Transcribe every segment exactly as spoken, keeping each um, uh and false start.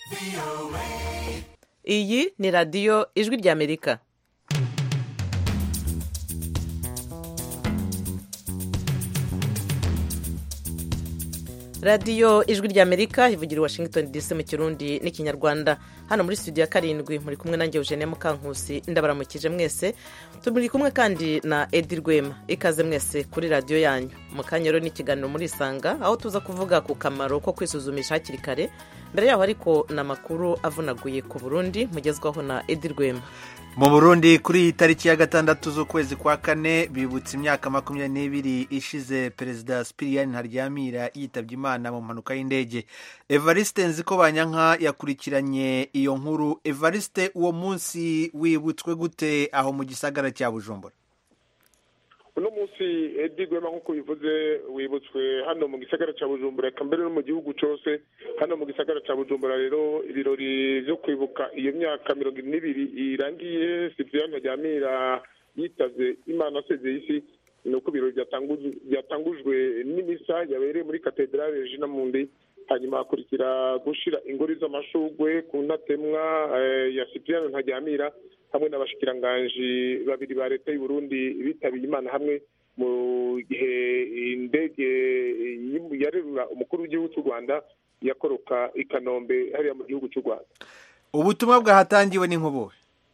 iyi ni radiyo ijwi ry'amerika. radiyo ijwi ry'amerika ivugira i Washington D C mu kirundi n'ikinyarwanda. hano muri studio ya karindwi muri kumwe nanjye Eugenie Mukankusi, ndabaramukije mwese. turi kumwe kandi na Edi Rwema. ikaze mwese kuri radiyo yanyu. mu kanya rero n'ikiganiro muri Isanga, aho tuza kuvuga ku kamaro ko kwisuzumisha hakiri kare. mbere yaho ariko ni amakuru avunaguye ku Burundi mugezwaho na Edi Rwema. Mu Burundi kuri iyi tariki ya gatandatu z'ukwezi kwa kane bibutse imyaka makumyabiri n'ibiri ishize Perezida Sipiriyani Ntaryamira yitabye Imana mu mpanuka y'indege. Evariste Nzikobanyanka yakurikiranye iyo nkuru. Evariste, uwo munsi wibutswe gute aho mu gisagara cya Bujumbura? uno munsi Edi Rwema nk'uko bivuze wibutswe hano mu gisagara cya Bujumbura, eka mbere no mu gihugu cyose. Hano mu gisagara cya Bujumbura rero ibirori byo kwibuka iyo myaka mirongo ine n'ibiri irangiye Sipiriyani Ntaryamira yitavye Imana asezeye isi, ni uko ibirori byatangujwe n'imisa yabereye muri katedrale Regina Mundi, hanyuma hakurikira gushira ingori z'amashugwe ku ntatemwa ya Sipiriyani Ntaryamira hamwe n'abashikiranganji babiri ba leta y'u Burundi bitabiye Imana hamwe mu gihe indege yarerura umukuru w'igihugu cy'u Rwanda yakoroka i Kanombe hariya mu gihugu cy'u Rwanda. Ubutumwa bwahatangiwe n'inkubuwe.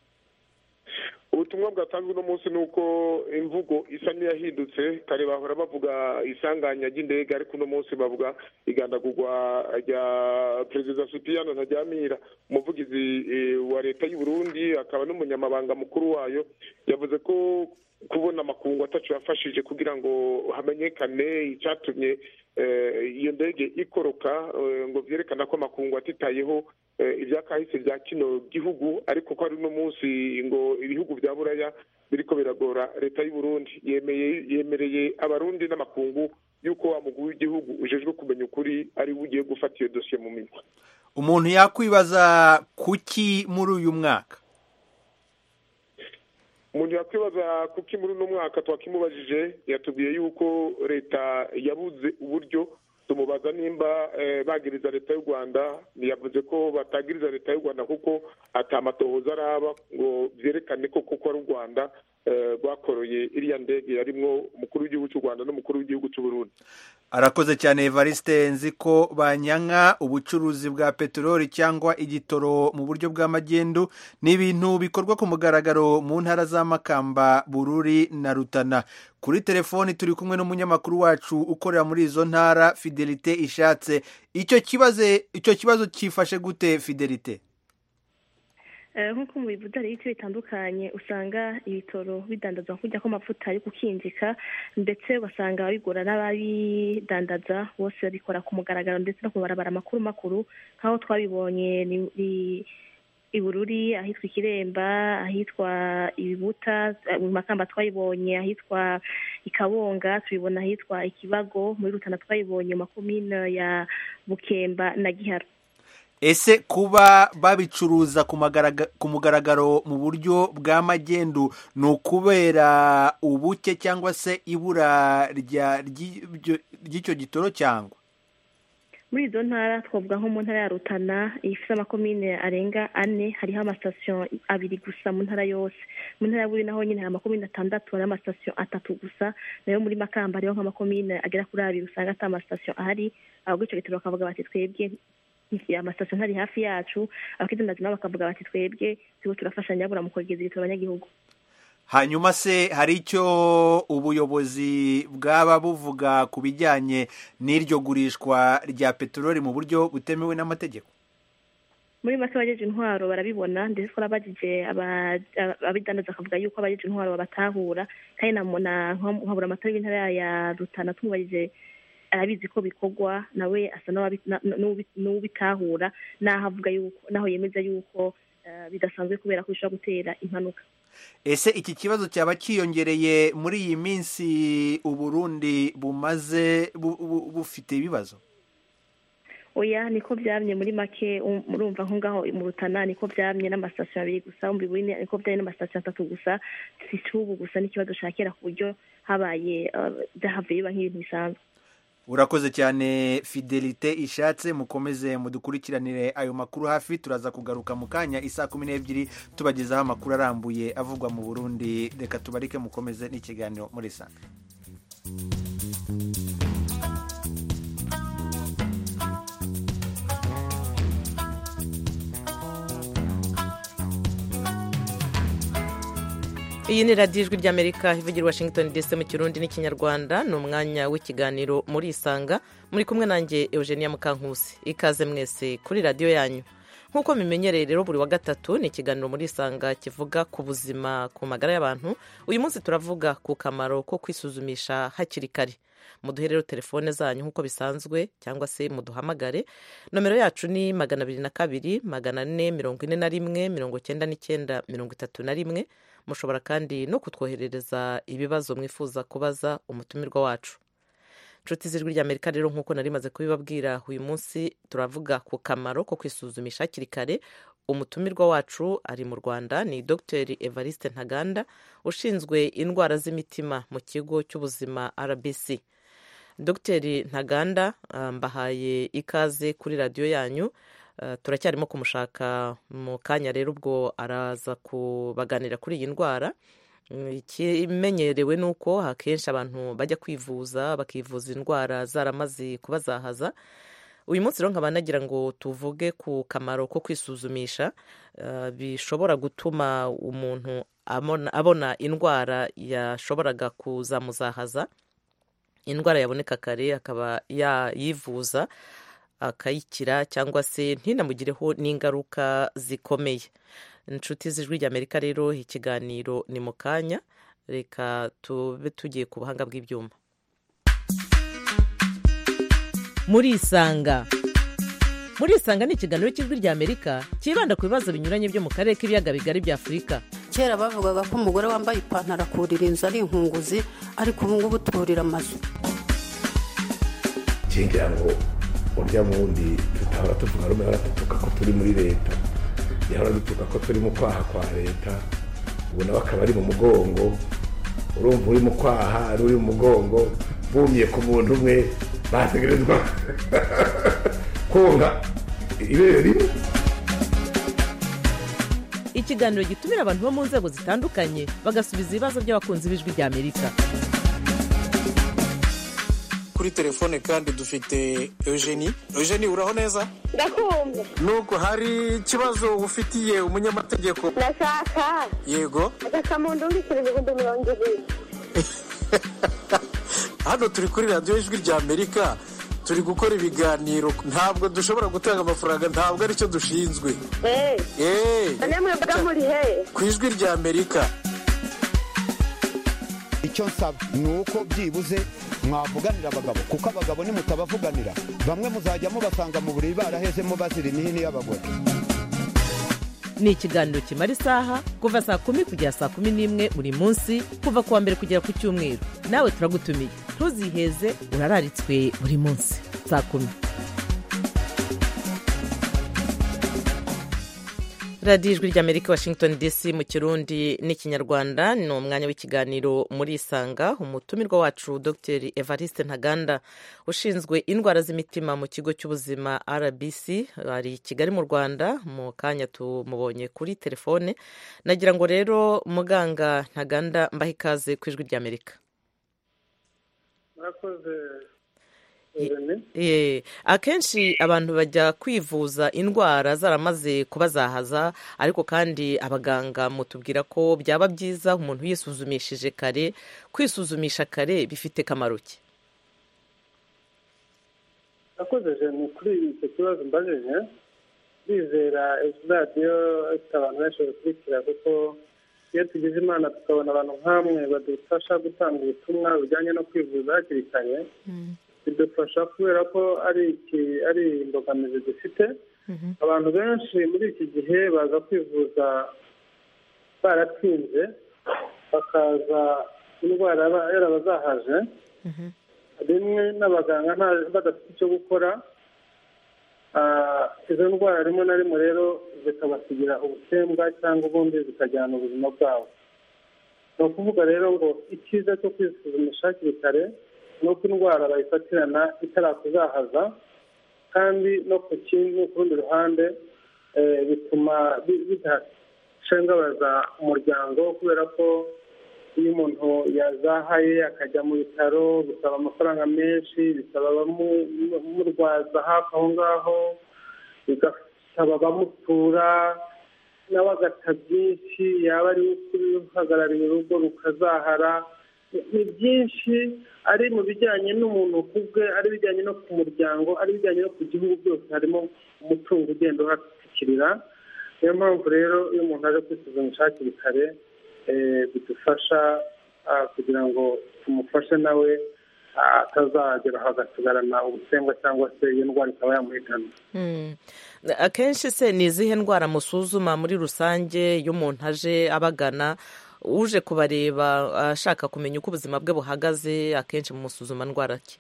Ubutumwa bwatanzwe uno munsi ni uko imvugo isa n'iyahindutse. Kare bahora bavuga isanganya ry'indege, ariko uno munsi bavuga igandagurwa rya Perezida Sipiriyani Ntaryamira. Umuvugizi wa leta y'u Burundi akaba n'umunyamabanga mukuru wayo yavuze ko kubona amakungu atacu yafashije kugira ngo hamenyekane icyatumye iyo ndege ikoroka, ngo byerekana ko amakungu atitayeho ibyakahise bya kino gihugu, ariko ko ari uno munsi ngo ibihugu bya Buraya biriko biragora leta y'u Burundi. Yemeye yemereye abarundi n'amakungu yuko wa mugwi w'igihugu ujejwe kumenya ukuri ari ugiye gufata iyo dosiye mu minwe. Umuntu yakwibaza kuki muri uyu mwaka umuntu yakwibaza kuki muri uno mwaka twakimubajije, yatubwiye yuko leta yabuze uburyo. Tumubaza nimba bagiriza leta y'u Rwanda, yavuze ko batagiriza leta y'u Rwanda kuko atamatohoza araba ngo byerekane ko koko ari u Rwanda rwakoroye iriya ndege yarimwo umukuru w'igihugu cy'u Rwanda n'umukuru w'igihugu cy'u Burundi. Arakoze cyane Evariste Nzikobanyanka. Ubucuruzi bwa peteroli cyangwa igitoro mu buryo bw'amagendu ni ibintu bikorwa ku mugaragaro mu ntara za Makamba, Bururi na Rutana. Kuri telefoni turi kumwe n'umunyamakuru wacu ukorera muri izo ntara, Fidelite Ishatse. Icyo kibazo icyo kibazo cyifashe gute Fidelite? nk'uko mu bivuga rero ibiti bitandukanye usanga ibitoro bidandazwa kujya ko amavuta ari gukinjika, ndetse ugasanga ababigura n'ababidandaza bose babikora ku mugaragaro ndetse no kubarabara amakuru makuru, nk'aho twabibonye ni i Bururi, ahitwa Ikiremba, ahitwa Ibibuta, mu Makamba twayibonye ahitwa Ikabonga, tubibona ahitwa Ikibago, muri Rutana twayibonye mu makomine ya Bukemba na Giharo. Ese kuba babicuruza ku mugaragaro mu buryo bw'amagendu ni ukubera ubuke cyangwa se ibura ry'icyo gitoro cyangwa? Muri izo ntara twavuga nko mu ntara ya Rutana ifite amakomine arenga ane, hariho amasitasiyo abiri gusa mu ntara yose. Mu ntara ya Bururi naho nyine hari amakomine atandatu, hari amasitasiyo atatu gusa. Nayo muri Makamba hariho nk'amakomine agera kuri abiri usanga ata amasitasiyo ahari. Ahubwo icyo gitoro bakavuga bati twebwe amasitasiyo ntari hafi yacu, abakidandaza nabo bakavuga bati twebwe turiko turafashanya bura mu kogeza igitoro abanyagihugu. Hanyuma se hari icyo ubuyobozi bwaba buvuga ku bijyanye n'iryo gurishwa rya peteroli mu buryo butemewe n'amategeko? Muri make abajeje intwaro barabibona, ndetse twarabajije abidandaza akavuga yuko abajeje intwaro babatahura, kandi na nkabura amatara y'intara ya Rutana tumubajije arabizi ko bikorwa, nawe asa n'ubitahura, naho avuga yuko naho yemeza yuko bidasanzwe kubera ko bishobora gutera impanuka. Ese iki kibazo cyaba cyiyongereye muri iyi minsi Uburundi bumaze bufite ibibazo? Oya, niko byamye muri make. Murumva nko ngaho mu Rutana niko byamye n'amasitasiyo abiri gusa, mu Bururi niko byamye n'amasitasiyo atatu gusa. Si cyubu gusa n'ikibazo shakera ku buryo habaye dahavuye biba nk'ibintu bisanzwe. urakoze cyane Fidelite Ishatse, mukomeze mudukurikiranire ayo makuru hafi. Turaza kugaruka mu kanya isaa kumi n'ebyiri tubagezaho amakuru arambuye avugwa mu Burundi. Reka tubarike mukomeze n'ikiganiro muri Sanga. Iyi ni radiyo ijwi ry'Amerika ivugira Washington D C mu Kirundi n'ikinyarwanda. Ni umwanya w'ikiganiro muri Isanga, muri kumwe nanjye Eugenia Mukankusi. Ikaze mwese kuri radiyo yanyu. Nk'uko mimenyereye rero, buri wa gatatu ni ikiganiro muri Isanga kivuga ku buzima, ku magara y'abantu. Uyu munsi turavuga ku kamaro ko kwisuzumisha hakiri kare. Muduhe rero telefone zanyu nk'uko bisanzwe, cyangwa se muduhamagare. Nomero yacu ni magana abiri na kabiri magana ane mirongo ine na rimwe mirongo cyenda n'icyenda mirongo itatu na rimwe. Mushobora kandi no kutwoherereza ibibazo mwifuza kubaza umutumirwa wacu. Nshuti z'ijwi ry'Amerika rero, nk'uko nari maze kubibabwira, uyu munsi turavuga ku kamaro ko kwisuzumisha hakiri kare. Umutumirwa wacu ari mu Rwanda, ni Dr Evariste Ntaganda, ushinzwe indwara z'imitima mu kigo cy'ubuzima R B C. Dr Ntaganda, mbahaye ikaze kuri radiyo yanyu. Uh, turacyarimo kumushaka mu kanya rero, ubwo araza kubaganira kuri iyi ndwara. Ikimenyerewe nuko akenshi abantu bajya kwivuza bakivuza indwara zaramaze kubazahaza. Uyu munsi rero nkaba nagira ngo tuvuge ku kamaro ko kwisuzumisha, uh, bishobora gutuma umuntu abona, abona indwara yashoboraga kuzamuzahaza, indwara yaboneka kare akaba yayivuza akayikira, cyangwa se ntinamugireho n'ingaruka zikomeye. Inshuti z'ijwi ry'Amerika rero, ikiganiro ni mu kanya. Reka tube tugiye ku buhanga bw'ibyuma. Muri Isanga. Muri Isanga ni ikiganiro cy'ijwi ry'Amerika kibanda ku bibazo binyuranye byo mu karere k'ibiyaga bigari bya Afurika. Kera bavugaga ko umugore wambaye ipantaro akurira inzu ari inkunguzi, ariko ubu ngubu turira amazu. Kingira ngo urya mundi tutahora tuvuga rumwe, baratutuka ko turi muri leta, yahora dutuka ko turi mu kwaha kwa leta, ubu nawe akaba ari mu mugongo. Urumva uri mu kwaha ari uri mu mugongo, bumye ku muntu umwe, bategerezwa konga ibere rimwe. Ikiganiro gitumira abantu bo mu nzego zitandukanye bagasubiza ibibazo by'abakunzi b'ijwi ry'Amerika. Kuri telefone kandi dufite Eugenie. Eugenie, uraho neza? Ndakumva. Nuko hari ikibazo ufitiye umunyamategeko? Ndashaka. Yego. Ndashaka mu ndungikire ibihumbi mirongo ibiri. Hano turi kuri radiyo ijwi ry'Amerika, turi gukora ibiganiro, ntabwo dushobora gutanga amafaranga, ntabwo aricyo dushinzwe. Eh. Eh. Namwe mbaga muri he? Ku ijwi ry'Amerika. Icyo nsaba ni uko byibuze mwavuganira abagabo, kuko abagabo nimutabavuganira bamwe muzajya mubasanga mu buriri barahezemo bazira imihini y'abagore. Ni ikiganiro kimara isaha kuva saa kumi kugera saa kumi n'imwe buri munsi, kuva kuwa mbere kugera ku cyumweru. Nawe turagutumiye, ntuziheze, urararitswe buri munsi saa kumi. radiyo ijwi ry'Amerika, Washington D C mu Kirundi n'ikinyarwanda. Ni umwanya w'ikiganiro muri Isanga. Umutumirwa wacu Dr Evariste Ntaganda, ushinzwe indwara z'imitima mu kigo cy'ubuzima R B C, ari i Kigali mu Rwanda. Mu kanya tumubonye kuri telefone. Nagira ngo rero muganga Ntaganda mbahe ikaze ku ijwi ry'Amerika. Murakoze. Akenshi abantu bajya kwivuza indwara zaramaze kubazahaza, ariko kandi abaganga mutubwira ko byaba byiza umuntu yisuzumishije kare. Kwisuzumisha kare bifite kamaro ki? Murakoze cyane kuri icyo kibazo mbajije. Bizera radiyo ifite abantu benshi bakurikira, kuko iyo tugize imana tukabona abantu nk'amwe badufasha gutanga ubutumwa bujyanye no kwivuza hakiri kare, bidufasha kubera ko ari iki ari imbogamizi dufite. Abantu benshi muri iki gihe baza kwivuza baratinze, bakaza indwara yarabazahaje, rimwe n'abaganga badafite icyo gukora. Izo ndwara rimwe na rimwe rero zikabasigira ubusembwa cyangwa ubundi zikajyana ubuzima bwabo. Ni ukuvuga rero ngo icyiza cyo kwisuzumisha hakiri kare ni uko indwara bayifatirana itarakuzahaza, kandi no ku kindi ku rundi ruhande bituma bidashengabaza umuryango, kubera ko iyo umuntu yazahaye akajya mu bitaro bisaba amafaranga menshi, bisaba abamurwaza hafi aho ngaho, bigasaba abamutura nawe agata byinshi, yaba ari uhagarariye urugo rukazahara. Ni byinshi ari mu bijyanye n'umuntu ku bwe, ari bijyanye no ku muryango, ari bijyanye no ku gihugu, byose harimo umutungo ugenda uhatikirira. Niyo mpamvu rero iyo umuntu aje kwisuzumisha hakiri kare bidufasha kugira ngo tumufashe nawe atazageraho agasigarana ubusembwa cyangwa se iyo ndwara ikaba yamuhitana. Akenshi se ni izihe ndwara musuzuma muri rusange iyo umuntu aje abagana, uje kubareba ashaka kumenya uko ubuzima bwe buhagaze, akenshi mu musuzuma ndwara ki?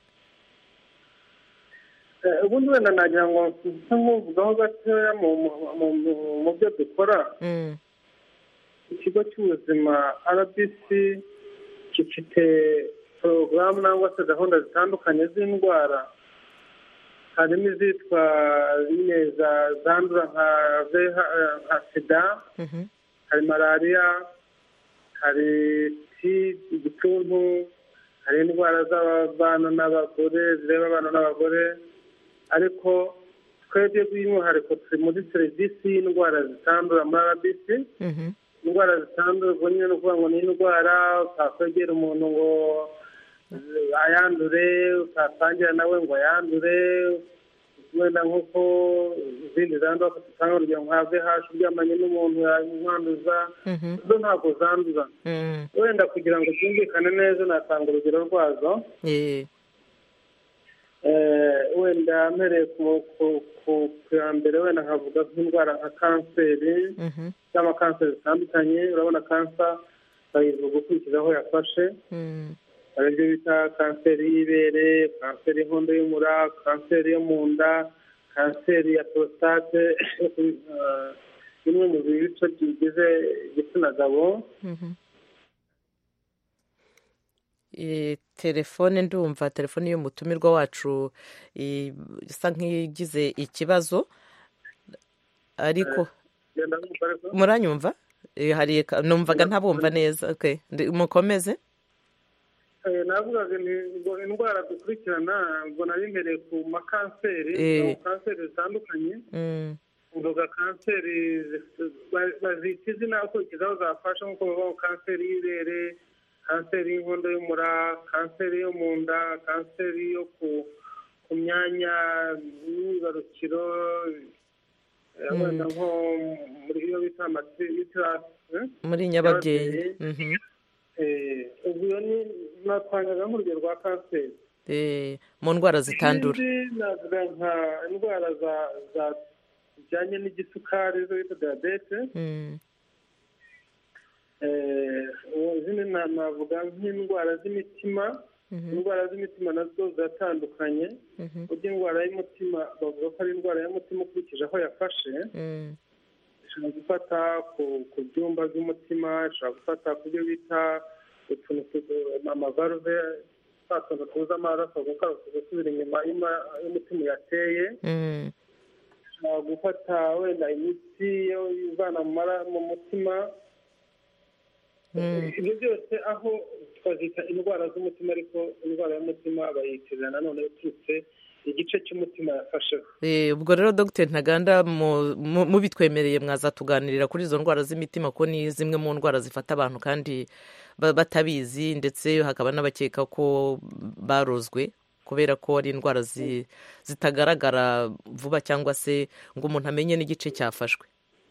Ubundi wenda nagira ngo nsa nk'uvugaho gatoya mu byo dukora. Ikigo cy'ubuzima R B C gifite porogaramu cyangwa se gahunda zitandukanye z'indwara, harimo izitwa zandura nka sida, hari malariya, hari igituntu, hari indwara z'abana n'abagore, zireba abana n'abagore. Ariko twebwe by'umwihariko turi muri serivisi y'indwara zitandura muri R B C. Indwara zitandura ubwo nyine ni ukuvuga ngo ni indwara utakwegera umuntu ngo ayandure, utasangira nawe ngo ayandure, wenda nk'uko izindi zandura dutanga urugero nka V I H uryamanye n'umuntu yamwanduza, zo ntabwo zandura. Wenda kugira ngo byumvikane neza natanga urugero rwazo. Wenda mpereye ku ya mbere wenda nkavuga nk'indwara nka kanseri cyangwa kanseri zitandukanye. Urabona kansa bayivuga ukurikije aho yafashe, hari ibyo bita kanseri y'ibere, kanseri y'inkondo y'umura, kanseri yo mu nda, kanseri ya porositate, bimwe mu bice bigize igitsina gabo. Telefone ndumva telefone y'umutumirwa wacu isa nk'igize ikibazo, ariko muranyumva? Hari numvaga ntabumva neza. Mukomeze. Navugaga ngo indwara dukurikirana ngo nari mbereye ku makanseri, kanseri zitandukanye. Mvuga kanseri bazita izina ukurikiza aho zafasha, nk'uko bavuga kanseri y'ibere, kanseri y'inkondo y'umura, kanseri yo mu nda, kanseri yo ku myanya y'imyibarukiro, wenda nko muri iyo bita amatirasi muri nyababyeyi. ubwo iyo ni natwangaga nk'urugero rwa kanseri mu ndwara zitandura. navuga nka indwara zijyanye n'igisukari zo bita diyabete. izindi navuga nk'indwara z'imitima. indwara z'imitima nazo ziratandukanye. burya indwara y'umutima bavuga ko ari indwara y'umutima ukurikije aho yafashe. ishobora gufata ku byumba by'umutima, ishobora gufata ku byo bita utuntu amavalve, twa tuntu tuza amaraso gusubira inyuma y'umutima yateye. ishobora gufata wenda imitsi ivana mu mutima. ibyo byose aho twazita indwara z'umutima, ariko indwara y'umutima bayitirira nanone iturutse igice cy'umutima yafasheho. ubwo rero Dr Ntaganda mubitwemereye mwazatuganirira kuri izo ndwara z'imitima, ko ni zimwe mu ndwara zifata abantu kandi batabizi, ndetse hakaba n'abakeka ko barozwe kubera ko ari indwara zitagaragara vuba, cyangwa se ngo umuntu amenye n'igice cyafashwe.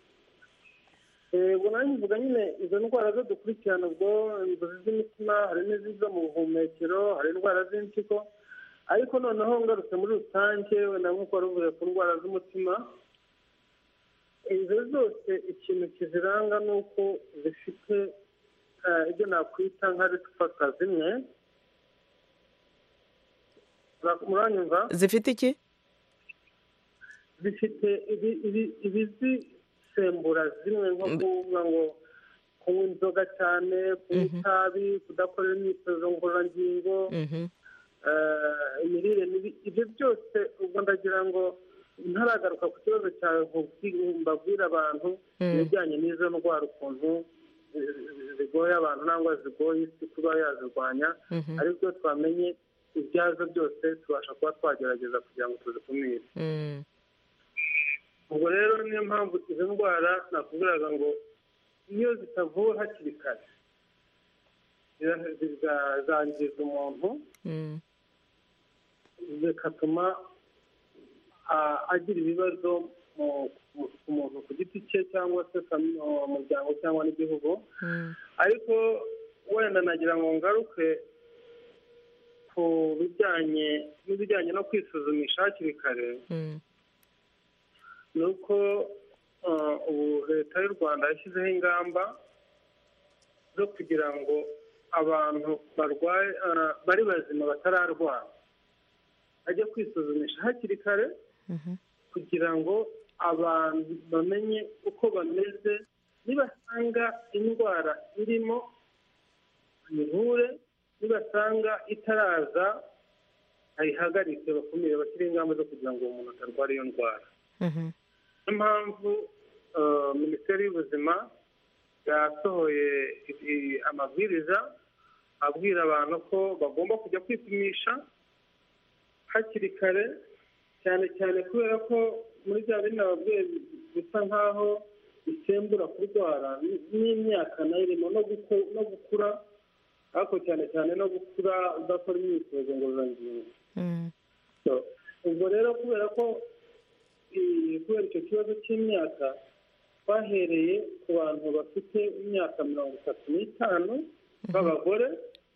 ubwo nanjye mvuga nyine izo ndwara zo dukurikirana, ubwo inzozi z'imitima, hari n'iziza mu buhumekero, hari indwara z'impyiko. ariko noneho ngarutse muri rusange, wenda nk'uko wari uvuye ku ndwara z'umutima, izo zose ikintu kiziranga ni uko zifite ibyo nakwita nka risifaka zimwe. muranyumva? zifite iki? zifite ibizisembura zimwe, nko kuvuga ngo kunywa inzoga cyane, kunywa itabi, kudakorera imyitozo ngororangingo, imirire mibi, ibyo byose ubwo ndagira ngo ntaragaruka ku kibazo cyawe mbabwira abantu ibijyanye n'izo ndwara ukuntu zigoye abantu nangwa zigoye isi kuba yazirwanya, ariko twamenye ibyazo byose tubasha kuba twagerageza kugira ngo tuzikumire. ubwo rero niyo mpamvu izo ndwara nakubwiraga ngo iyo zitavuwe hakiri kare zangiza umuntu bigatuma agira ibibazo ku muntu ku giti cye cyangwa se mu muryango cyangwa n'igihugu. ariko wenda nagira ngo ngaruke ku bijyanye n'ibijyanye no kwisuzumisha hakiri kare. ni uko ubu leta y'u rwanda yashyizeho ingamba zo kugira ngo abantu barwaye bari bazima batararwara bajye kwisuzumisha hakiri kare kugira ngo abantu bamenye uko bameze, nibasanga indwara irimo bayivure, nibasanga itaraza ayihagarike bakumire, bashyire ingamba zo kugira ngo uwo muntu atarwara iyo ndwara. niyo mpamvu minisiteri y'ubuzima yasohoye amabwiriza abwira abantu ko bagomba kujya kwipimisha hakiri kare, cyane cyane kubera ko muri bya bindi nababwiye bisa nk'aho bisembura kurwara n'imyaka nayo irimo no gukura, ariko cyane cyane no gukura udakora imyitozo ngororangingo. ubwo rero kubera ko kubera icyo kibazo cy'imyaka twahereye ku bantu bafite imyaka mirongo itatu n'itanu b'abagore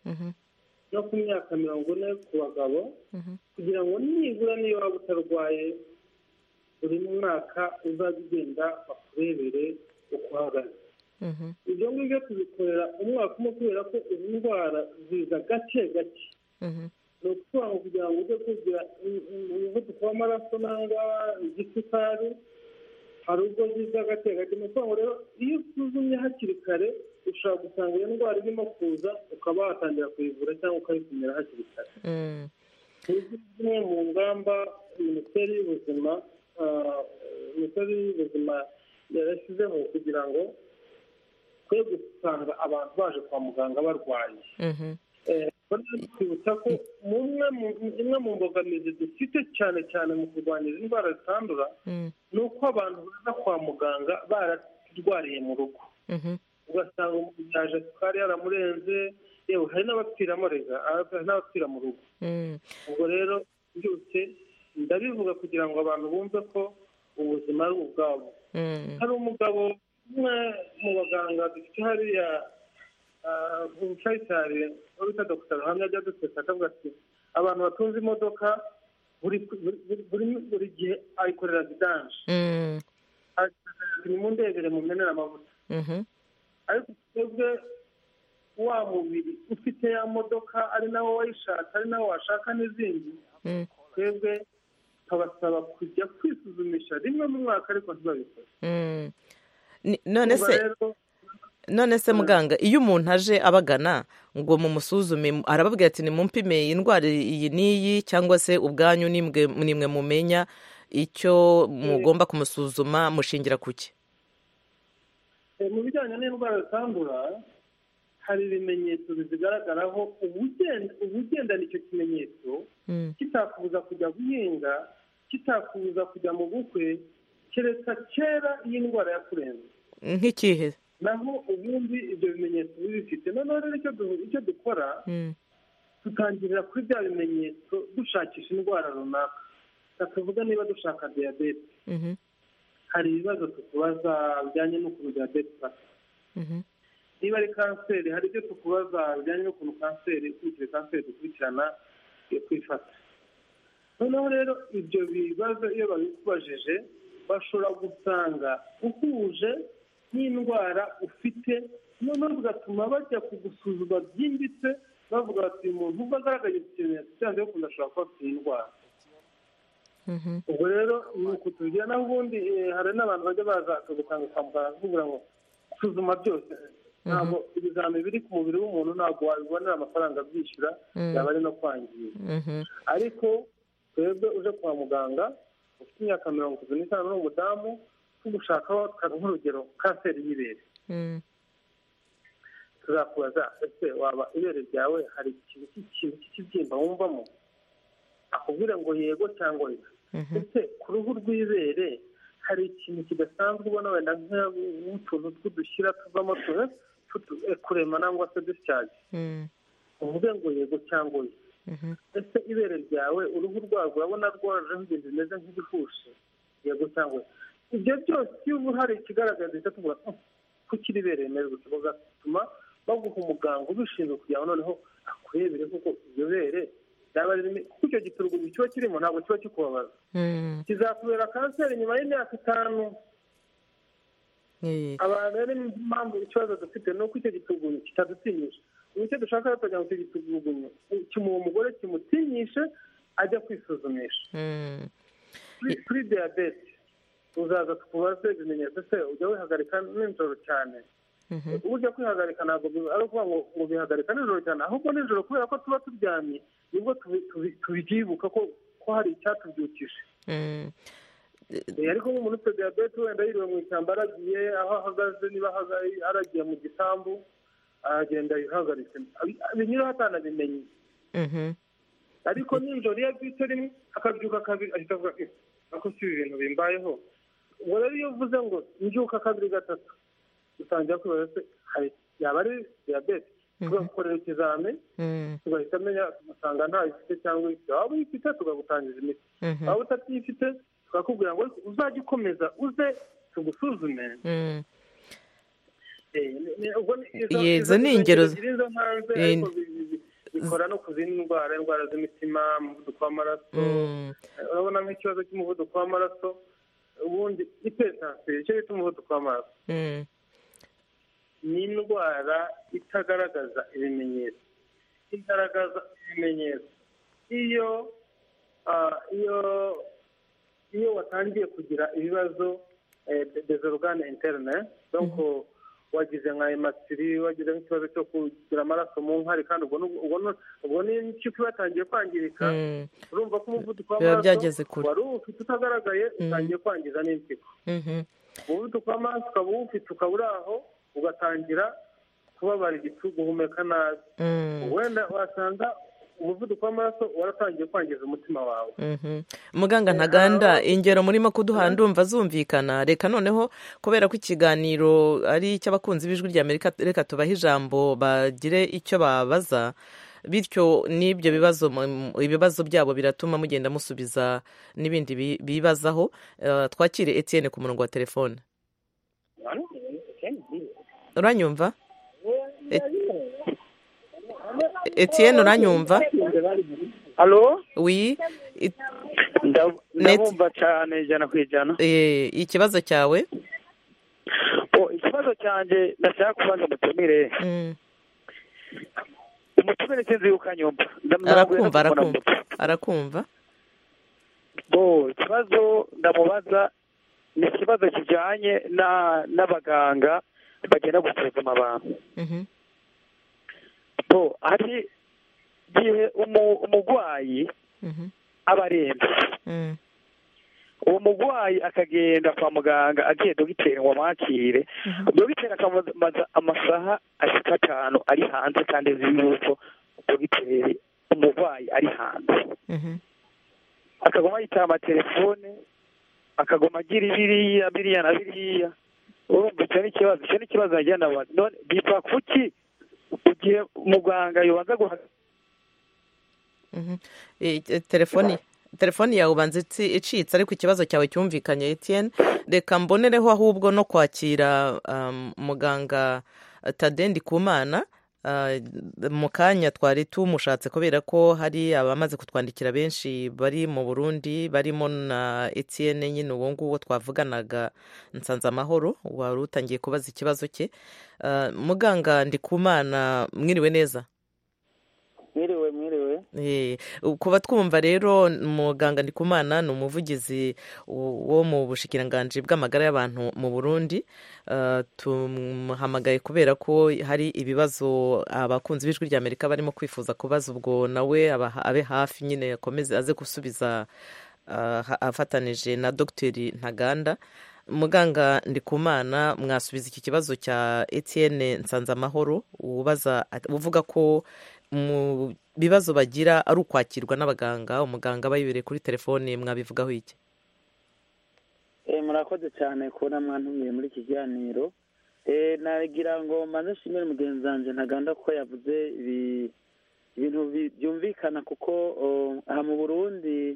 no ku myaka mirongo ine ku bagabo, kugira ngo nibura niyo waba utarwaye buri mwaka uzajya ugenda bakurebere uko uhagaze. ibyo ngibyo tubikorera umwaka umwe kubera ko izi ndwara ziza gake gake. ni ukuvuga ngo kugira ngo ujye kugira umuvuduko w'amaraso nangwa igisukari hari ubwo ziza gake gake. ni ukuvuga ngo rero iyo usuzumye hakiri kare ushobora gusanga iyo ndwara irimo kuza ukaba watangira kuyivura cyangwa ukayikumira hakiri kare. zimwe mu ngamba minisiteri y'ubuzima minisiteri y'ubuzima yarashyizeho kugira ngo twe gusanga abantu baje kwa muganga barwaye. twibutsa ko imwe mu mbogamizi dufite cyane cyane mu kurwanya izi ndwara zitandura ni uko abantu baza kwa muganga bararwariye mu rugo, ugasanga umuntu yaje sukari yaramurenze, yewe hari n'abapfiramo rega hari n'abapfira mu rugo. ubwo rero byose ndabivuga kugira ngo abantu bumve ko ubuzima ari ubwabo. hari umugabo umwe mu baganga dufite hariya umufayisari wita dogiteri ruhamya ajya aduteka akavuga ati abantu batunze imodoka buri gihe ayikorera vidanje, ni mu ndebere mu menera amavuta. ariko twebwe wa mubiri ufite ya modoka ari nawo wayishatse ari nawo washaka n'izindi, twebwe tukabasaba kujya kwisuzumisha rimwe mu mwaka ariko ntibabikore. none se none se muganga, iyo umuntu aje abagana ngo mumusuzume arababwira ati nimumpime indwara iyi n'iyi, cyangwa se ubwanyu nimwe mumenya icyo mugomba kumusuzuma mushingira kuki? mu bijyanye n'indwara zitandura hari ibimenyetso bizigaragaraho. ubugendana icyo kimenyetso kitakubuza kujya guhinga, kitakubuza kujya mu bukwe, kereka kera iyi ndwara yakurenze. nk'ikihe? naho ubundi ibyo bimenyetso bibifite. noneho rero icyo dukora tutangirira kuri bya bimenyetso dushakisha indwara runaka. tukavuga niba dushaka diyabete, hari ibibazo tukubaza bijyanye n'ukuntu diyabete ifata. niba ari kanseri, hari ibyo tukubaza bijyanye n'ukuntu kanseri ikurikije kanseri dukurikirana yo kwifata. noneho rero ibyo bibazo iyo babikubajije bashobora gusanga uhuje n'indwara ufite, noneho bigatuma bajya kugusuzuma byimbitse bavuga bati uyu muntu ubwo agaragaje ikimenyetso cyanze yo kunda ashobora kuba afite iyi ndwara. ubwo rero ni uku tubigira. naho ubundi hari n'abantu bajya baza gutanga kwa muganga kugira ngo gusuzuma byose ntabwo ibizami biri ku mubiri w'umuntu ntabwo wabibonera amafaranga byishyura yaba ari no kwangiza ariko twebwe uje kwa muganga ufite imyaka mirongo itatu n'itanu n'umudamu tugushakaho nk'urugero kanseri y'ibere tuzakubaza ese waba ibere ryawe hari ikintu cy'ikibyimba wumvamo akubwira ngo yego cyangwa oya ese ku ruhu rw'ibere hari ikintu kidasanzwe ubona wenda nk'utuntu tw'udushyira tuvamo kurema nangwa se discharge uvuge ngo yego cyangwa oya ese ibere ryawe uruhu rwarwo urabona rwojeho ibintu bimeze nk'ibihushi yego cyangwa oya ibyo byose iyo ubu hari ikigaragaza icyo tuvuga ko kiri ibere rimeze gutyo bigatuma baguha umuganga ubishinzwe kugira ngo noneho akurebere kuko iryo bere ryaba ririmo kuko icyo giturugumu kiba kirimo ntabwo kiba kikubabaza kizakubera kanseri nyuma y'imyaka itanu abantu rero impamvu ikibazo dufite ni uko icyo giturugumu kitadutinyisha icyo dushaka kugira ngo icyo giturugumu kimuha umugore kimutinyishe ajya kwisuzumisha kuri diyabete uzaza tukubaze ibimenyetso se ujya wihagarika nijoro cyane ujya kwihagarika ntabwo ari ukuvuga ngo bihagarika nijoro cyane ahubwo nijoro kubera ko tuba turyamye nibwo tubyibuka ko hari icyatubyukije ariko nk'umuntu ufite diyabete wenda yiriwe mu ishyamba aragiye aho ahagaze niba aragiye mu gisambu aragenda yihagaritse binyuraho atanabimenye ariko nijoro iyo abyutse rimwe akabyuka kabiri ahita avuga ako si ibintu bimbayeho ubwo rero iyo uvuze ngo mbyuka kabiri gatatu dutangira kwibaza se yaba ari diyabete tugakorera ikizami tugahita amenya tugasanga ntayo ifite cyangwa ifite waba uyifite tukagutangiza imiti waba utatiyifite tukakubwira ngo uzajya ukomeza uze tugusuzume izo ni ingero bikora no ku zindi ndwara indwara z'imitima umuvuduko w'amaraso urabona nk'ikibazo cy'umuvuduko w'amaraso ubundi ipetansiyo icyo bita umuvuduko w'amaraso ni indwara itagaragaza ibimenyetso igaragaza ibimenyetso iyo iyo iyo watangiye kugira ibibazo des organes internes donc wagize nka hematiri wagize nk'ikibazo cyo kugira amaraso mu nkari kandi ubwo n'impyiko batangiye kwangirika urumva ko umuvuduko w'amaraso wari ufite utagaragaye utangiye kwangiza n'impyiko umuvuduko w'amaraso ukaba uwufite ukaba uri aho ugatangira kubabara igifu guhumeka nabi wenda wasanga umuvuduko w'amaraso waratangiye kwangiza umutima wawe muganga Ntaganda ingero murimo kuduha ndumva zumvikana reka noneho kubera ko ikiganiro ari icy'abakunzi b'ijwi rya Amerika reka tubahe ijambo bagire icyo babaza bityo n'ibyo bibazo ibibazo byabo biratuma mugenda musubiza n'ibindi bibazaho twakire Etienne ku murongo wa telefone uranyumva Etienne uranyumva Allo oui ndabumva cyane ijana ku ijana eh ikibazo cyawe oh ikibazo cyanjye ndashaka kubaza umutumire umutumire sinzi yuko anyumva arakumva arakumva arakumva bo ikibazo ndamubaza ni ikibazo kijyanye n'abaganga bagenda gusuzuma abantu bo hari igihe umurwayi aba arembye uwo murwayi akagenda kwa muganga agiye dogiteri ngo amwakire dogiteri akamubaza amasaha ashika atanu ari hanze kandi azi yuko dogiteri umurwayi ari hanze akagoma yitaba amatelefone akagoma agira ibiriya biriya na biriya urumva icyo ni ikibazo icyo ni ikibazo yagenda none biva kuki igihe muganga yobanza guha telefoni telefoni yawe ubanza icitse ariko ikibazo cyawe cyumvikanye Etienne reka mbonereho ahubwo no kwakira muganga Tade Ndikumana mu kanya twari tumushatse kubera ko hari abamaze kutwandikira benshi bari mu Burundi barimo na Etienne nyine uwo nguwo twavuganaga Nsanze Amahoro wari utangiye kubaza ikibazo cye muganga Ndikumana mwiriwe neza mwiriwe mwiriwe yego kuba twumva rero muganga Ndikumana ni umuvugizi wo mu bushikiranganji bw'amagara y'abantu mu Burundi. Tumuhamagaye kubera ko hari ibibazo abakunzi b'ijwi rya Amerika barimo kwifuza kubaza, ubwo nawe abe hafi nyine akomeze aze gusubiza afatanije na Dogiteri Ntaganda. Muganga Ndikumana, mwasubiza iki kibazo cya Etienne Nsanzamahoro ubaza uvuga ko mu bibazo bagira ari ukwakirwa n'abaganga, umuganga bayibereye kuri telefone, mwabivugaho iki? Eh, murakoze cyane kubona mwantumiye muri iki kiganiro. Eh, nagira ngo maze shimire mugenzi wanje Ntaganda ko yavuze ibintu byumvikana, kuko aha mu Burundi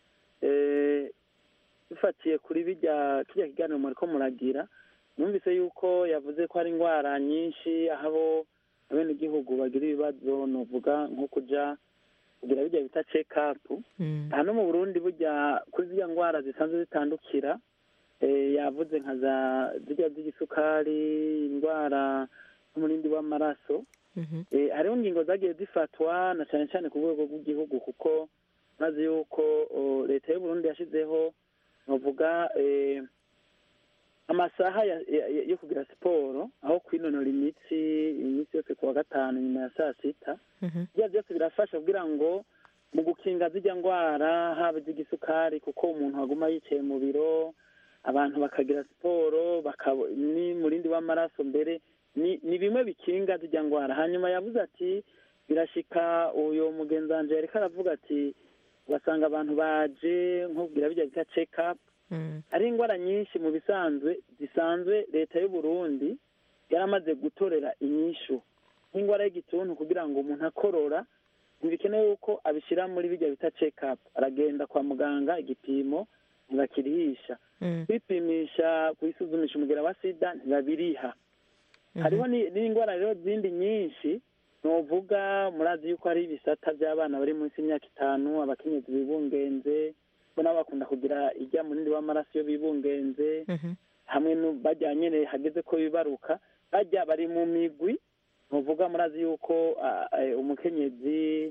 eh bifatiye kuri bijya kijya kiganiro muri ko muragira, numvise yuko yavuze ko hari indwara nyinshi aho abene igihugu bagira ibibazo, novuga nko kuja kugira bijya bita check up. Hano mu Burundi burya kuri ziriya ndwara zisanzwe zitandukira, eh yavuze nka za zijya z'igisukari, indwara y'umurindi w'amaraso. Eh hariho ingingo zagiye zifatwa na cyane cyane ku rwego rw'igihugu, kuko maze yuko leta y'u Burundi yashizeho novuga eh amasaha yo kugira siporo, aho kwinonora imitsi imitsi yose kuwa gatanu nyuma ya saa sita. Ibyo byose birafasha kugira ngo mu gukinga zijya ndwara, haba z'igisukari, kuko umuntu aguma yicaye mu biro, abantu bakagira siporo ni murindi w'amaraso, mbere ni, ni bimwe bikinga zijya ndwara. Hanyuma yavuze ati birashika, uyo mugenzi wanje yariko aravuga ati basanga abantu baje nko kugira bijya bita check up. Ari indwara nyinshi mu bisanzwe zisanzwe leta y'u Burundi yaramaze gutorera inyishu, nk'indwara y'igituntu kugira ngo umuntu akorora ntibikenewe yuko abishira muri bijya bita check up, aragenda kwa muganga, igipimo ntibakirihisha, kwipimisha kwisuzumisha umugera wa sida ntibabiriha. Hariho n'indwara rero zindi nyinshi, novuga murazi yuko hari ibisata by'abana bari munsi y'imyaka itanu, abakenyezi bibungenze, bona bakunda kugira ijya munindi w'amaraso yo bibungenze, hamwe bajyanye hageze ko bibaruka, bajya bari mu migwi. Novuga murazi yuko umukenyezi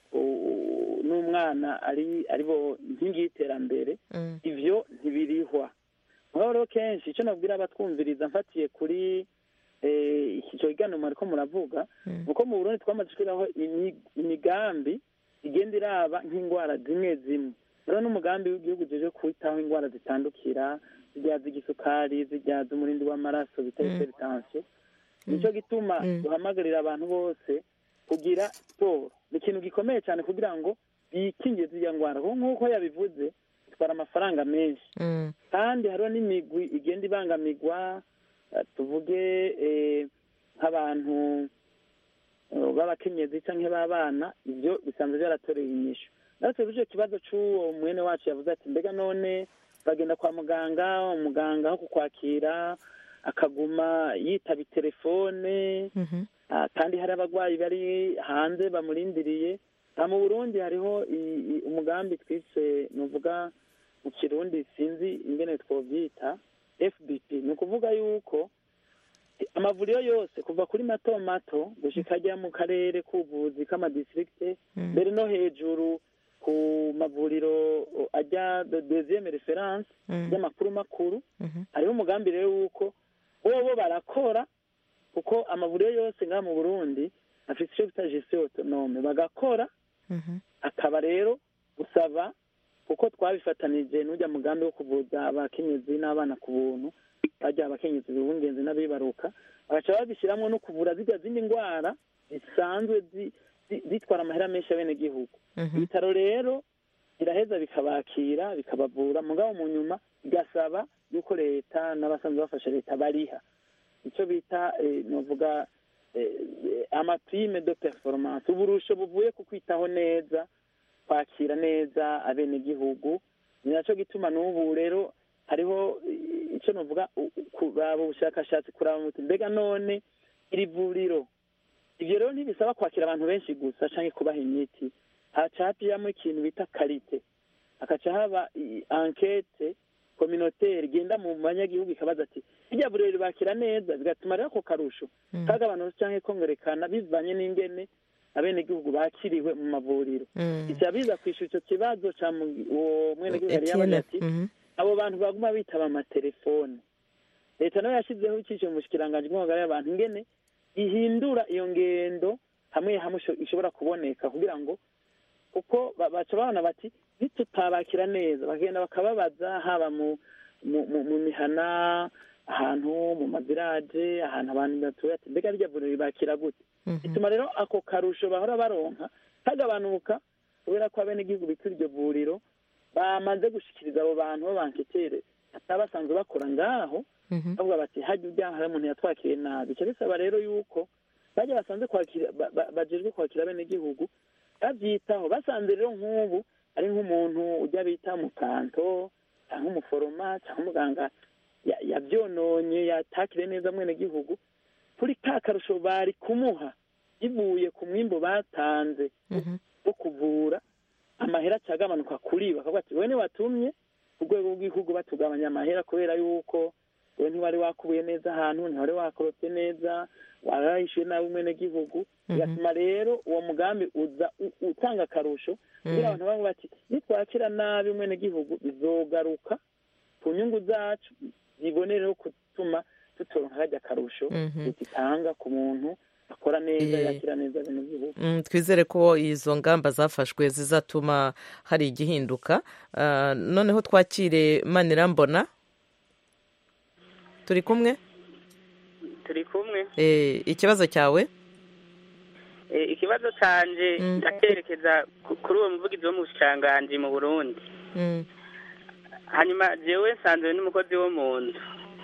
n'umwana ari aribo nkingi y'iterambere, ivyo ntibirihwa. Mugabo rero kenshi icyo nabwira abatwumviriza, mfatiye kuri iki cyo kiganiro mwariko muravuga, uko mu Burundi twamaze kwiraho imigambi igenda iraba nk'indwara zimwe zimwe. Rero n'umugambi w'igihugu jeje kwitaho indwara zitandukira, zijya z'igisukari, zijya z'umurindi w'amaraso bita hypertension. Nicyo gituma duhamagarira abantu bose kugira siporo. Ni ikintu gikomeye cyane kugira ngo bikingize zijya ndwara, nk'uko yabivuze bitwara amafaranga menshi, kandi hariho n'imigwi igenda ibangamigwa, tuvuge nk'abantu b'abakenyezi cyangwa b'abana, ibyo bisanzwe byaratoreye inyishu. Natwe bije kibazo cy'uwo mwene wacu yavuze ati mbega none bagenda kwa muganga, umuganga aho kukwakira akaguma yitaba telefone, kandi hari abagwayi bari hanze bamurindiriye. Mu Burundi hariho umugambi twise novuga mu Kirundi sinzi ingene twobyita F B P, ni ukuvuga yuko amavuriro yose kuva kuri mato mato gushika ajya mu karere k'ubuvuzi k'amadistricte, mbere no hejuru ku mavuriro ajya deuxième référence y'amakuru makuru. Hariho umugambi rero wuko bobo barakora, kuko amavuriro yose ngaha mu Burundi afite icyo bita gestion autonome, bagakora. Akaba rero gusaba, kuko twabifatanije n'ujya mugambi wo kuvuza abakenyezi n'abana ku buntu, bajya abakenyezi bibungenze n'abibaruka, bagaca babishyiramo no kuvura zijya zindi ndwara zisanzwe zitwara amahera menshi y'abenegihugu. Ibitaro rero biraheza bikabakira bikabavura, mugabo mu nyuma bigasaba yuko leta n'abasanzwe bafasha leta bariha icyo bita novuga amaprime de performance, uburusho buvuye ku kwitaho neza, kwakira neza abenegihugu. Ni nacyo gituma n'ubu rero hariho icyo novuga kuraba ubushakashatsi, kuraba muti mbega none iri vuriro, ibyo rero ntibisaba kwakira abantu benshi gusa canke kubaha imiti, hacapiyamo ikintu bita karite, hakaca haba enquete communautaire igenda mu banyagihugu ikabaza ati irya vuriro ribakira neza, bigatuma rero ako karusho kagabanutse canke kongerekana bivanye n'ingene abenegihugu bakiriwe mu mavuriro icya biza kwishyura icyo kibazo cya uwo mwenegihugu yari yabaye ati abo bantu baguma bitaba amatelefone leta nayo yashyizeho icyiciro mu bushikiranganji bw'amagara y'abantu ingene ihindura iyo ngendo hamwe hamwe ishobora kuboneka kugira ngo kuko baca babona bati ntitutabakira neza bagenda bakababaza haba mu mu mihana ahantu mu maziraje ahantu abantu batuye ati mbega rya vuriro ribakira gute bituma rero ako karusho bahora baronka kagabanuka kubera ko abenegihugu bitura iryo vuriro bamaze gushikiriza abo bantu b'abanketere atabasanzwe bakora ngaho bavuga bati hajya ujya hari umuntu yatwakiriye nabi icyo bisaba rero yuko bajya basanze kwakira bajejwe kwakira abenegihugu babyitaho basanze rero nk'ubu ari nk'umuntu ujya bita mu kanto cyangwa umuforoma cyangwa umuganga yabyononye yatakire neza mwenegihugu kuri ka karusho bari kumuha bivuye ku mwimbo batanze wo kuvura amahera acagabanuka kuri bakavuga ati wowe ntiwatumye ku rwego rw'igihugu batugabanya amahera kubera yuko wowe ntiwari wakubuye neza ahantu ntiwari wakorotse neza warahishuye nabi umwenegihugu bigatuma rero uwo mugambi uza utanga akarusho kugira abantu bamwe bati nitwakira nabi umwenegihugu bizogaruka ku nyungu zacu bibonereho gutuma tutoronka kajya akarusho bitanga ku muntu akora neza yakira neza ibintu by'igihugu twizere ko izo ngamba zafashwe zizatuma hari igihinduka noneho twakire Manirambona turi kumwe turi kumwe ikibazo cyawe ikibazo canje ndakerekeza kuri uwo muvugizi wo mu bushikiranganji mu Burundi hanyuma jewe nsanzwe n'umukozi wo mu nzu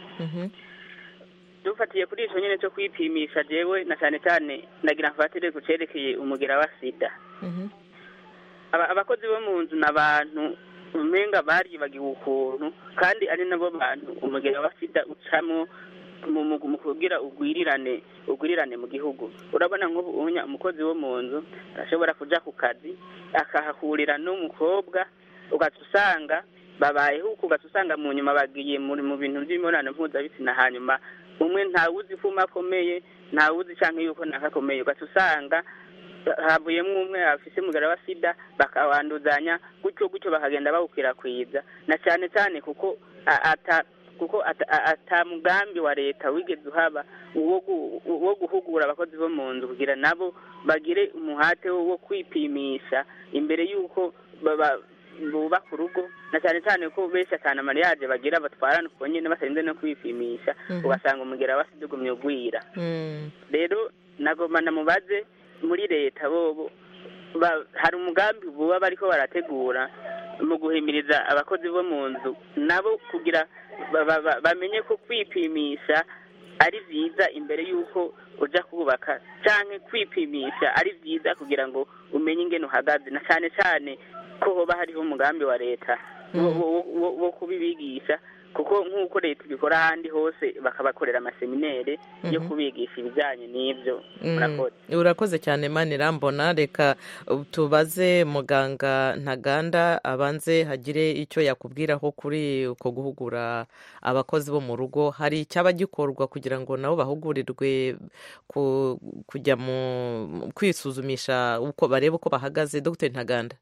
dufatiye kuri ico nyene cyo kwipimisha jewe na cyane cyane nagira mfatire kucerekeye umugera wa sida abakozi bo mu nzu n'abantu umenga baribagiwe ukuntu kandi ari nabo bantu umugera wa sida ucamo mu kugira ugwirirane ugwirirane mu gihugu urabona nk'ubu unya umukozi wo mu nzu ashobora kuja ku kazi akahahurira n'umukobwa ugatusanga babayeho ugatusanga mu nyuma bagiye muri mu bintu by'imibonano mpuzabitsina hanyuma umwe ntawuzi ifuma akomeye ntawuzi canke yuko nakakomeye ugatusanga havuyemo umwe afise umugera wa sida bakawanduzanya gutyo gutyo bakagenda bawukwirakwiza na cyane cyane kuko ata kuko ata mugambi wa leta wigeze uhaba wo guhugura abakozi bo mu nzu kugira nabo bagire umuhate wo kwipimisha imbere y'uko bubaka urugo na cyane cyane ko benshi cyane amariyaje bagira batwarana uko nyine batarinze no kwipimisha ugasanga umugera wa sida ugumye ugwira rero nagomba namubaze muri leta bobo hari umugambi buba bariko barategura mu guhimiriza abakozi bo mu nzu nabo kugira bamenye ko kwipimisha ari byiza imbere y'uko uja kubaka canke kwipimisha ari byiza kugira ngo umenye ingene uhagaze na cyane cyane ko hoba hariho umugambi wa leta wo kubibigisha kuko nk'uko leta ibikora ahandi hose bakabakorera amaseminere yo kubigisha ibijyanye n'ibyo murakoze urakoze cyane Manirambona reka tubaze muganga Ntaganda abanze hagire icyo yakubwiraho kuri uko guhugura abakozi bo mu rugo hari icyaba gikorwa kugira ngo nabo bahugurirwe kujya mu kwisuzumisha uko bareba uko bahagaze Dr Ntaganda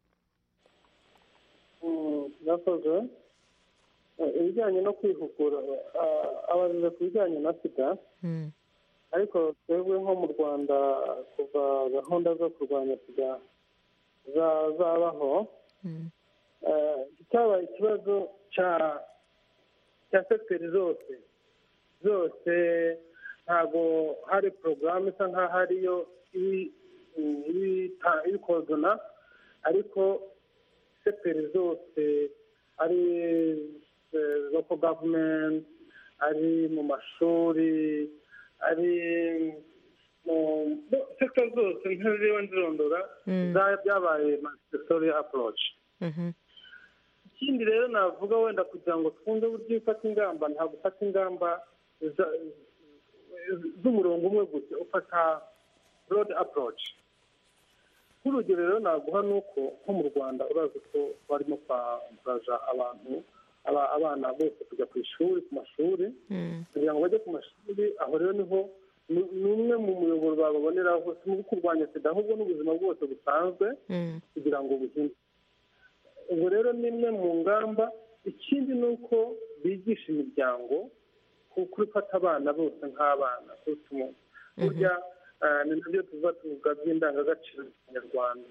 murakoze ibijyanye no kwihugura abajije ku bijyanye na sida ariko twebwe nko mu Rwanda kuva gahunda zo kurwanya sida zabaho cyabaye ikibazo cya sekiteri zose zose ntabwo hari porogaramu isa nk'aho ariyo ibikozona ariko sekiteri zose ari local government ari mu mashuri ari mu sector zose nk'iziriwe nzirondora byabaye multi-sectorial approach ikindi rero navuga wenda kugira ngo twumve uburyo ufata ingamba nta gufata ingamba z'umurongo umwe gusa ufata broad approach nk'urugero rero naguha ni uko nko mu Rwanda urazi ko barimo kwambaraza abantu abana bose kujya ku ishuri ku mashuri kugira ngo bajye ku mashuri aho rero niho ni umwe mu muyoboro bababoneraho si mu kurwanya sida ahubwo n'ubuzima bwose busanzwe kugira ngo buhinde. ubwo rero ni imwe mu ngamba. Ikindi ni uko bigisha imiryango gufata abana bose nk'abana burya ni nabyo tuba tuvuga by'indangagaciro z'abanyarwanda.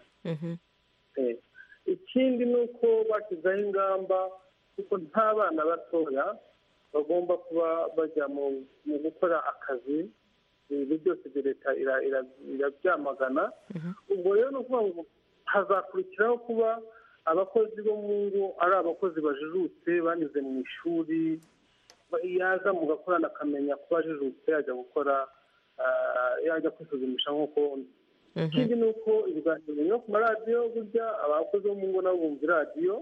ikindi ni uko bashyizeho ingamba kuko nta bana batoya bagomba kuba bajya mu gukora akazi. ibi byose leta irabyamagana. ubwo rero ni ukuvuga ngo hazakurikiraho kuba abakozi bo mu ngo ari abakozi bajijutse banyuze mu ishuri, yaza mu gakorana akamenya ko bajijutse yajya gukora yajya kwisuzumisha nk'uko undi. ikindi ni uko ibiganiro no ku maradiyo burya abakozi bo mu ngo nabo bumva iradiyo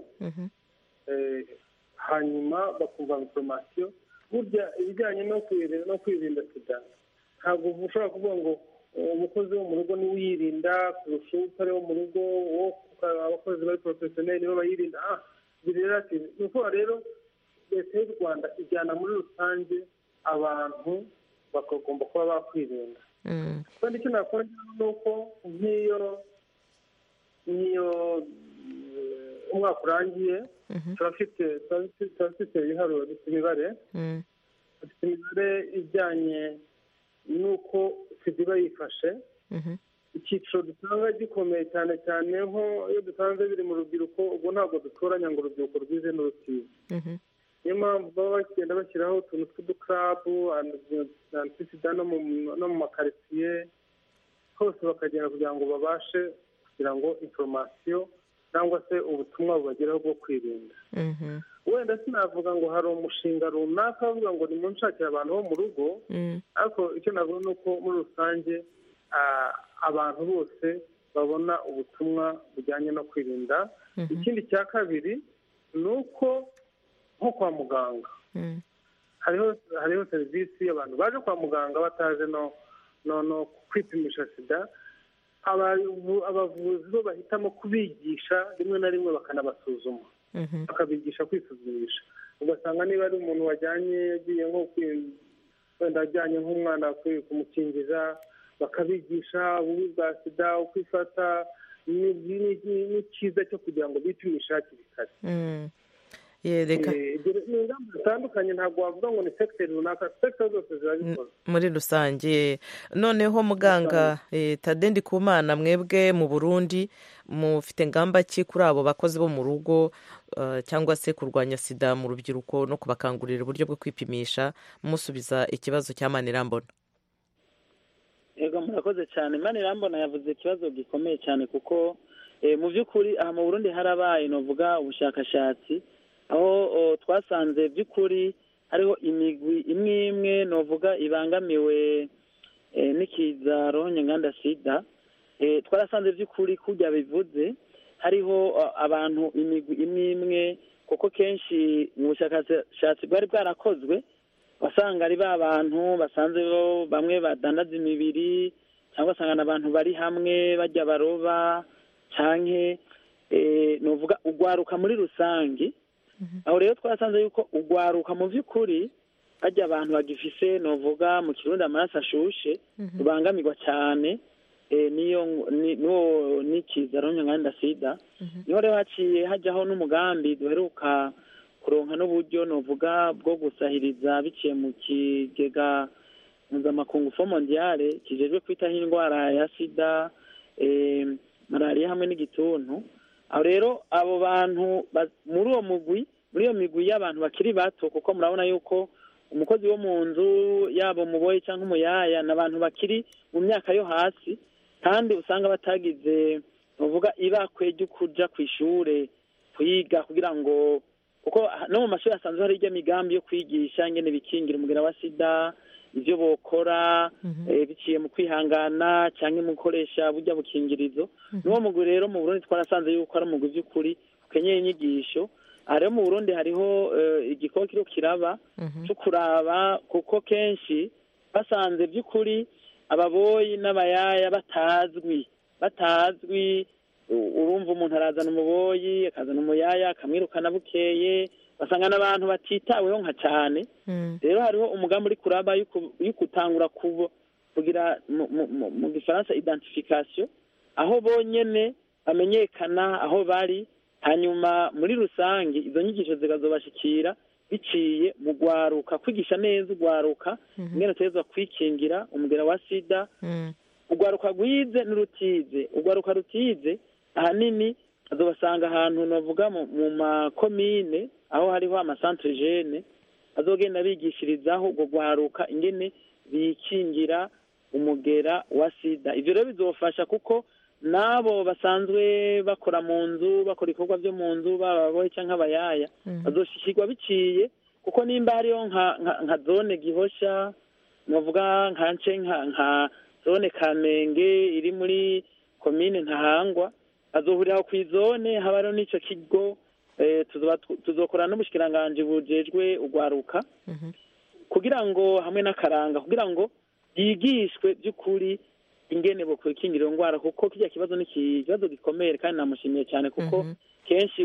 hanyuma bakumva inforomasiyo. burya ibijyanye no kwirinda sida ntabwo ushobora kuvuga ngo umukozi wo mu rugo niwe uyirinda kurusha utari wo mu rugo, abakozi bari porofesiyoneri nibo bayirinda. ni ukuvuga rero leta y'u rwanda ijyana muri rusange abantu bakagomba kuba bakwirinda. kandi icyo nakongera ni uko nk'iyo nk'iyo umwaka urangiye turafite ibiharuro imibare dufite imibare ijyanye n'uko sida iba yifashe. icyiciro dusanga gikomeye cyane cyane nko iyo dusanze biri mu rubyiruko ubwo ntabwo dutoranya ngo urubyiruko rwize n'urutize. niyo mpamvu baba bagenda bashyiraho utuntu tw'udukarabu antisida no mu makaritsiye hose bakagenda kugira ngo babashe kugira ngo inforomasiyo cyangwa se ubutumwa bubageraho bwo kwirinda. wenda sinavuga ngo hari umushinga runaka bavuga ngo nimunshakire abantu bo mu rugo, ariko icyo navuga ni uko muri rusange abantu bose babona ubutumwa bujyanye no kwirinda. ikindi cya kabiri ni uko nko kwa muganga hariho serivisi abantu baje kwa muganga bataje no kwipimisha sida. abavuzi bo bahitamo kubigisha rimwe na rimwe bakanabasuzuma bakabigisha kwisuzumisha. ugasanga niba ari umuntu wajyanye yagiye nko wenda ajyanye nk'umwana kumukingiza bakabigisha ububi bwa sida uko ifata n'icyiza cyo kugira ngo bipimishe hakiri kare. ni ingamba zitandukanye ntabwo wavuga ngo ni sekiteri runaka, sekiteri zose zirabikora muri rusange. noneho muganga Tade Ndikumana, mwebwe mu Burundi mufite ngamba ki kuri abo bakozi bo mu rugo cyangwa se kurwanya sida mu rubyiruko no kubakangurira uburyo bwo kwipimisha, musubiza ikibazo cya Manirambona? yego murakoze cyane. Manirambona yavuze ikibazo gikomeye cyane kuko mu by'ukuri aha mu Burundi harabaye novuga ubushakashatsi aho twasanze by'ukuri hariho imigwi imwe imwe novuga ibangamiwe n'ikiza rohonyanganda sida. twarasanze by'ukuri kujya bivuze hariho abantu imigwi imwe imwe kuko kenshi mu bushakashatsi bwari bwarakozwe wasanga ari ba bantu basanze bamwe badandaza imibiri cyangwa usanga abantu bari hamwe bajya baroba canke novuga ugwaruka muri rusange. aho rero twasanze yuko ugwaruka mu by'ukuri bajya abantu bagifise novuga mu Kirundi amaraso ashushe rubangamirwa cyane niyo n'ikiza rohonyanganda sida. niho rero haciye hajyaho n'umugambi duheruka kuronka n'uburyo novuga bwo gusahiriza biciye mu kigega mpuzamakungu fo mondiale kijejwe kwitaho indwara ya sida, malariya hamwe n'igituntu. aho rero abo bantu muri uwo mugwi muri iyo migwi y'abantu bakiri bato, kuko murabona yuko umukozi wo mu nzu yaba umuboyi cyangwa umuyaya ni abantu bakiri mu myaka yo hasi kandi usanga batagize novuga ibakwe ryo kuja ku ishure kwiga kugira ngo, kuko no mu mashuri asanzwe hari ijya migambi yo kwigisha ingene bikingira umugera wa sida, ibyo bokora biciye mu kwihangana cyangwa mu gukoresha burya bukingirizo. niwo mugwi rero mu Burundi twarasanze yuko ari umugwi by'ukuri ukenyeye inyigisho. aha rero mu Burundi hariho igikorwa kiro kiraba cyo kuraba, kuko kenshi basanze by'ukuri ababoyi n'abayaya batazwi batazwi urumva umuntu arazana umuboyi akazana umuyaya akamwirukana bukeye, basanga n'abantu batitaweho nka cyane. rero hariho umugambi uri kuraba yo gutangura kugira mu gifaransa identification aho bonyene bamenyekana aho bari, hanyuma muri rusange izo nyigisho zikazobashikira biciye mu gwaruka, kwigisha neza ugwaruka ingene tuweza kwikingira umugera wa sida. Ugwaruka rwize n'urutize, ugwaruka rutize ahanini azobasanga ahantu navuga mu makomine aho hariho amasantre jeune, azogenda bigishirizaho ubwo gwaruka ingene bikingira umugera wa sida. Ivyo rero bizofasha kuko nabo basanzwe bakora mu nzu, bakora ibikorwa byo mu nzu, bababohe canke abayaya bazoshikirwa biciye, kuko nimba hariho nka nka zone Gihosha, navuga nka nce nka zone Kamenge iri muri komine Ntahangwa, azohuriraho kw'izone habaro n'ico kigo, tuzokora n'ubushikiranganje bujejwe ugwaruka kugira ngo hamwe n'akaranga kugira ngo yigishwe by'ukuri ingene bo kwikingira indwara, kuko kijya kibazo ni kibazo gikomeye kandi namushimiye cyane kuko kenshi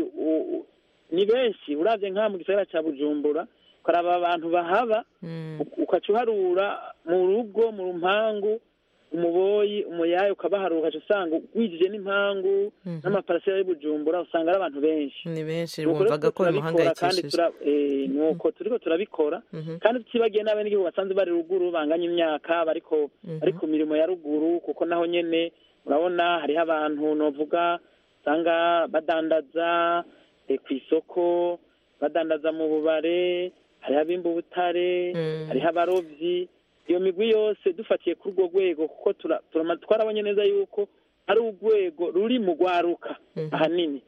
ni benshi uravye nka mu gisagara ca Bujumbura karaba abantu bahaba ukacuharura mu rugo mu rumpangu umuboyi umuyaye ukabaharuka usanga wijije n'impangu n'amaparasera y'Ubujumbura usanga ari abantu benshi ni benshi bumvaga ko bimuhangayikishije eh nuko turiko turabikora kandi tutibagiye n'abene n'igihugu basanzwe bari ruguru banganya imyaka bariko ariko mirimo ya ruguru, kuko naho nyene urabona hariho abantu novuga usanga badandaza ku isoko, badandaza mu bubare, hariho abimba ubutare, hariho abarovyi. Iyo migwi yose dufatiye kuri urwo rwego kuko twarabonye neza yuko ari urwego ruri mu gwaruka ahanini.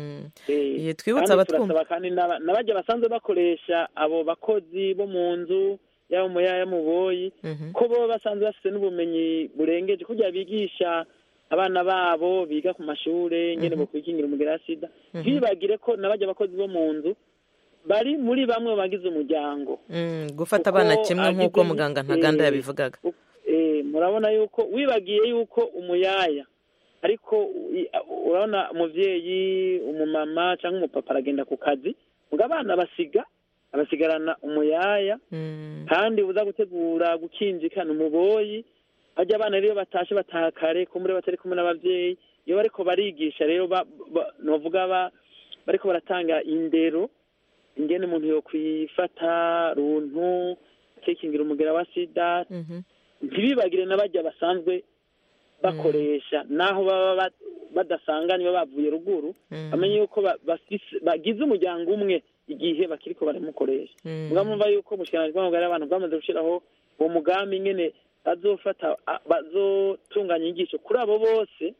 Ye twibutsa abatwumva kandi nabajya basanzwe bakoresha abo bakozi bo mu nzu yabo mu yaya mu boyi ko bo basanzwe bafite n'ubumenyi burengeje kugira bigisha abana babo biga ku mashure ngene bo kwikingira umugera sida, bibagire ko nabajya abakozi bo mu nzu bari muri bamwe bagize umuryango gufata abana kimwe nk'uko muganga Ntaganda yabivugaga. Murabona yuko wibagiye yuko umuyaya ariko urabona umuvyeyi umumama cyangwa umupapa aragenda ku kazi ngo abana basiga abasigarana umuyaya kandi uza gutegura gukinjikana umuboyi, ajya abana rero batashe batakare kumure batari kumwe n'abavyeyi iyo bariko barigisha rero novuga bariko baratanga indero ingene umuntu yo kwifata runtu kikingira umugera wa sida, ntibibagire n'abajya basanzwe bakoresha naho baba badasanganye bavuye ruguru bamenye yuko bagize umuryango umwe igihe bakiriko baramukoresha. Mugamumva yuko mushikirana kw'amagara abantu bamaze gushiraho uwo mugambi ingene bazofata bazotunganya inyigisho kuri abo bose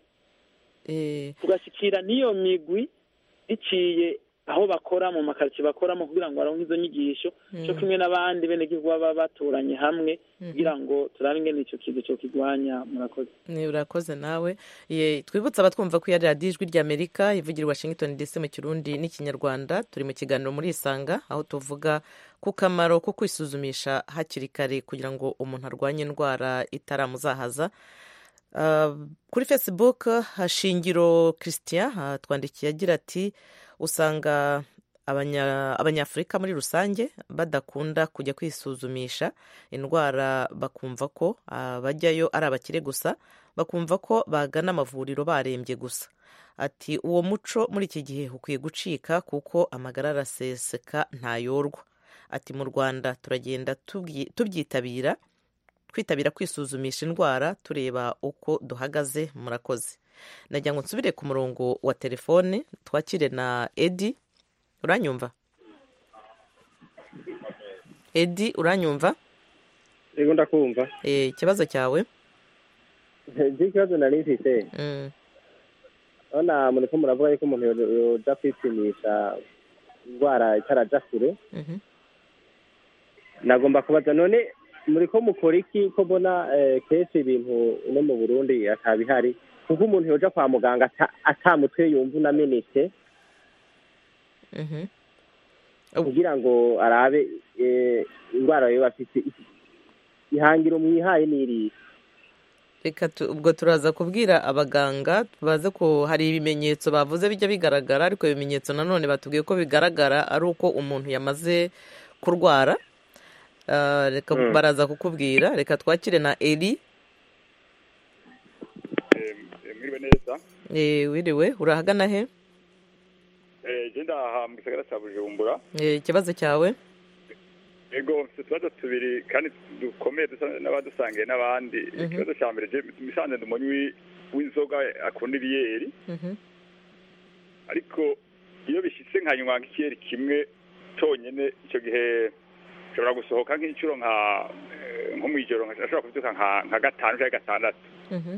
tugashikira n'iyo migwi iciye aho bakora mu makariki bakoramo kugira ngo baronke izo nyigisho cyo kimwe n'abandi bene gihugu baba baturanye hamwe kugira ngo turabe ingene ico kizo cyo kigwanya. Murakoze. Ni urakoze nawe. Ye twibutsa abatwumva ko ya Radio Ijwi ry'Amerika ivugira Washington D C mu Kirundi n'ikinyarwanda, turi mu kiganiro muri Isanga aho tuvuga ku kamaro ko kwisuzumisha hakiri kare kugira ngo umuntu arwanye indwara itaramuzahaza. Uh, kuri Facebook Hashingiro Christian twandikiye agira ati usanga abanya abanyafrika muri rusange badakunda kujya kwisuzumisha indwara, bakumva ko bajyayo ari abakire gusa, bakumva ko bagana amavuriro barembye gusa. Ati uwo muco muri iki gihe ukwiye gucika kuko amagara araseseka ntayorwa. Ati mu Rwanda turagenda tubyitabira kwitabira kwisuzumisha indwara tureba uko duhagaze. Murakoze. Najya ngo nsubire ku murongo wa telefone twakire na Edi. Uranyumva? Edi uranyumva? Yego ndakumva. Eh ikibazo cyawe? Ndi kibazo nari mfite. Mm. Ona muri ko muravuga yuko umuntu yoja kwipimisha indwara itaraja kure. Mhm. Nagomba kubaza none muri ko mukora iki ko bona kese ibintu no mu Burundi atabihari kuko umuntu yoja kwa muganga atamutwe yumva unamenetse mhm kugira ngo arabe indwara yo bafite ihangiro mwihaye niri. Reka ubwo turaza kubwira abaganga baze ko hari ibimenyetso bavuze bijya bigaragara, ariko ibimenyetso nanone batubwiye ko bigaragara ari uko umuntu yamaze kurwara. Uh, reka mm. baraza kukubwira. Reka twakire na Eli. mwiriwe neza. Eh, wiriwe urahagana he? Eh, je ndaha mu gisagara cya Bujumbura. Eh, ikibazo cyawe? Ego mfite utubazo tubiri kandi dukomeye dusa n'abadusangiye n'abandi. Ikibazo cya mbere je misanze ndumunywi w'inzoga akunda ibiyeri. Mhm. Ariko iyo bishitse nkanywa nk'ikiyeri kimwe tonyene icyo gihe nshobora gusohoka nk'inshuro nka nko mu ijoro nkashobora kubyuka nka nka gatanu cyangwa gatandatu. Mhm.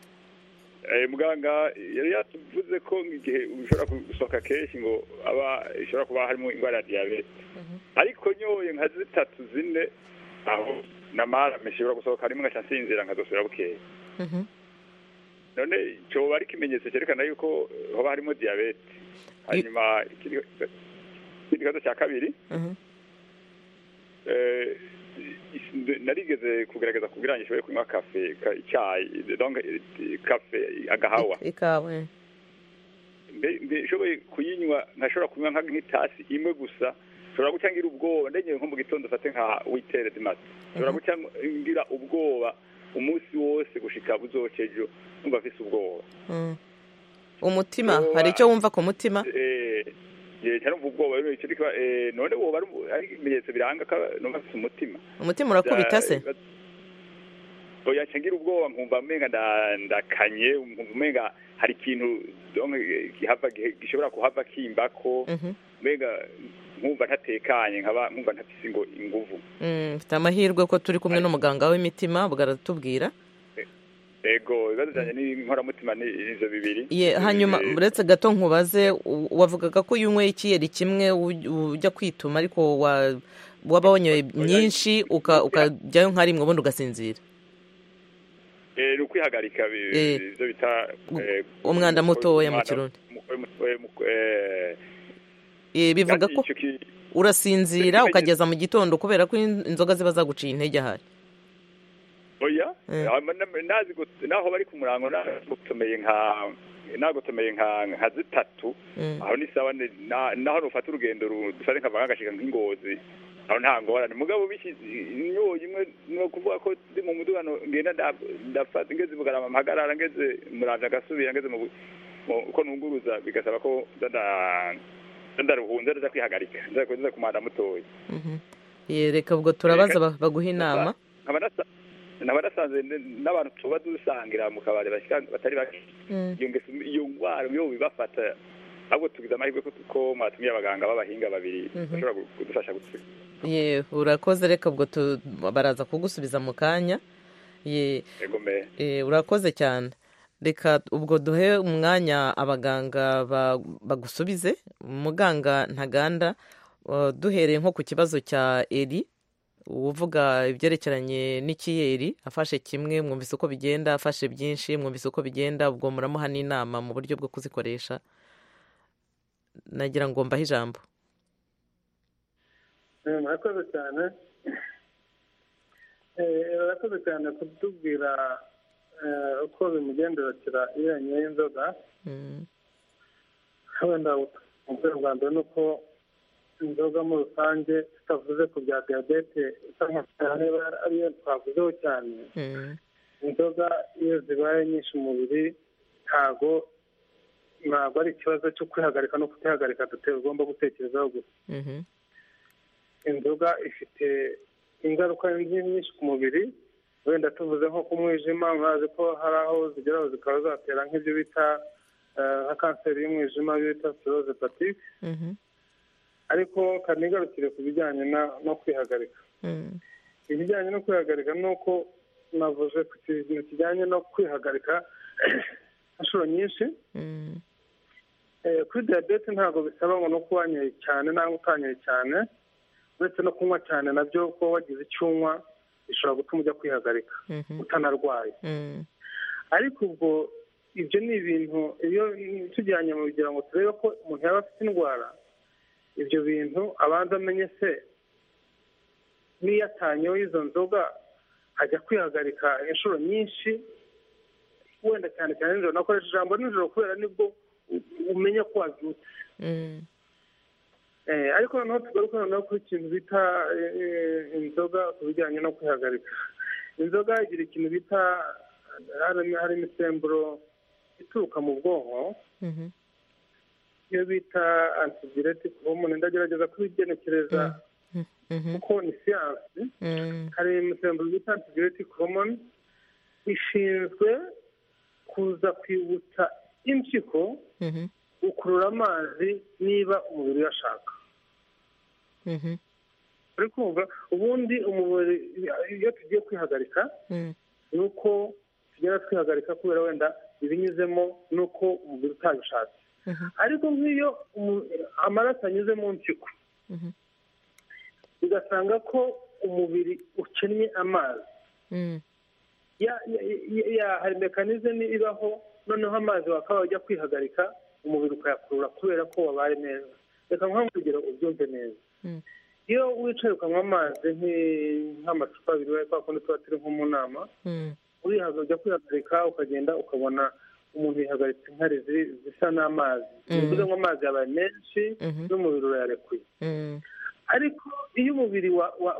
Eh, muganga yari yatuvuze ko igihe ushobora gusohoka kenshi ngo aba ishobora kuba harimo indwara ya diyabete. Ariko nyoye nka zitatu zine aho namara meshobora gusohoka rimwe ngaca nsinzira nkazosubira bukeye. Mhm. None cyo bari kimenyetso cyerekana yuko hoba harimo diyabete. Hanyuma ikibazo cya kabiri. Mhm. Eh, narigeze kugerageza kugira ngo nshobore kunywa kafe icyayi donc kafe agahawa ikawe mbe nshobore kuyinywa nkashobora kunywa nk'itasi imwe gusa nshobora guca ngira ubwoba ndenye nko mu gitondo fate nka witere dimati nshobora guca ngira ubwoba umunsi wose gushika buzocejo numva afise ubwoba umutima hari icyo wumva ku mutima eh ye cyane ubwoba rero icyo dikwa eh none wo bari ari ibimenyetso biranga ka numva afise umutima umutima urakubita se oya cyangira ubwoba nkumva menga ndakanye nkumva menga hari ikintu donc gihava gishobora kuhava kimbako menga nkumva ntatekanye nkaba nkumva ntafise ngo inguvu mm mfite amahirwe ko turi kumwe n'umuganga w'imitima bwaratubwira ego ibibazo cyane ni inkoramutima ni izo bibiri ye hanyuma uretse gato nkubaze wavugaga ko yunyweye ikiyeri kimwe ujya kwituma ariko waba wanyoye nyinshi ukajyayo nka rimwe ubundi ugasinzira eh ukwihagarika ibyo bita umwanda mutoya mu kirundi eh bivuga ko urasinzira ukageza mu gitondo kubera ko inzoga ziba zaguciye intege ahari oya nazi naho bari ku murango nagutomeye nka nagutomeye nka nka zitatu aho ni sawa naho nufata urugendo dufate nka bagashika nk'ingozi aho nta ngorane mugabo bishize inyoye imwe no kuvuga ko ndi mu mudugano ngenda ndafata ngeze bugarama mpagarara ngeze muranje agasubira ngeze mu uko nunguruza bigasaba ko ndanda ndaruhunze ndaza kwihagarika ndaza kumanda mutoyi yereka ubwo turabaza baguha inama nabarasanze n'abantu tuba dusangira mu kabari batari bake iyo ngwara yo bibafata ahubwo tugize amahirwe ko mwatumiye abaganga b'abahinga babiri bashobora kudufasha gutsinda ye urakoze reka ubwo baraza kugusubiza mu kanya ye urakoze cyane reka ubwo duhe umwanya abaganga bagusubize muganga Ntaganda duhereye nko ku kibazo cya Eri uvuga ibyerekeranye n'ikiyeri afashe kimwe mwumvise uko bigenda afashe byinshi mwumvise uko bigenda ubwo muramuha n'inama mu buryo bwo kuzikoresha nagira ngo mbahe ijambo murakoze cyane murakoze cyane kutubwira uko bimugenderekera iyo yanyoye inzoga wenda mu rwego rwa mbere ni uko inzoga muri rusange tutavuze ku bya diyabete ariyo twavuzeho cyane inzoga iyo zibaye nyinshi mu mubiri ntago ntabwo ari ikibazo cyo kwihagarika no kutihagarika tugomba gutekerezaho gusa inzoga ifite ingaruka nyinshi ku mubiri wenda tuvuze nko ku mwijima mwazi ko hari aho zigeraho zikaba zatera nk'ibyo bita nka kanseri y'umwijima bita cirrhose hepatique ariko kanigarukire ku bijyanye no kwihagarika ibijyanye no kwihagarika ni uko navuze ku kintu kijyanye no kwihagarika inshuro nyinshi kuri diyabete ntabwo bisaba ngo no kuba wanyoye cyane nangwa utanyoye cyane uretse no kunywa cyane nabyo kuba wagize icyo unywa bishobora gutuma ujya kwihagarika utanarwaye ariko ubwo ibyo ni ibintu iyo tujyanye mu kugira ngo turebe ko umuntu yaba afite indwara ibyo bintu abanza amenye se niyo atanyoye izo nzoga ajya kwihagarika inshuro nyinshi wenda cyane cyane nijoro nakoresha ijambo nijoro kubera nibwo umenya ko wabyutse ariko noneho tugaruka noneho ku ikintu bita inzoga ku bijyanye no kwihagarika inzoga igira ikintu bita hari imisemburo ituruka mu bwonko iyo bita antidiuretic hormone ndagerageza kubigenekereza kuko ni siyansi hari imisemburo bita antidiuretic hormone ishinzwe kuza kwibutsa impyiko gukurura amazi niba umubiri uyashaka uri kumva ubundi umubiri iyo tugiye kwihagarika ni uko tugenda twihagarika kubera wenda ibinyuzemo nuko umubiri utabishatse ariko nk'iyo amaraso anyuze mu mpyiko bigasanga ko umubiri ukennye amazi hari mekanizme ibaho noneho amazi wakaba wajya kwihagarika umubiri ukayakurura kubera ko wabaye neza reka nk'urugero ubyumve neza iyo wicaye ukanywa amazi nk'amacupa abiri kwa kundi tuba turi nko mu nama ujya kwihagarika ukagenda ukabona umuntu yihagaritse inkari zisa n'amazi bivuze ngo amazi yabaye menshi n'umubiri urayarekuye ariko iyo umubiri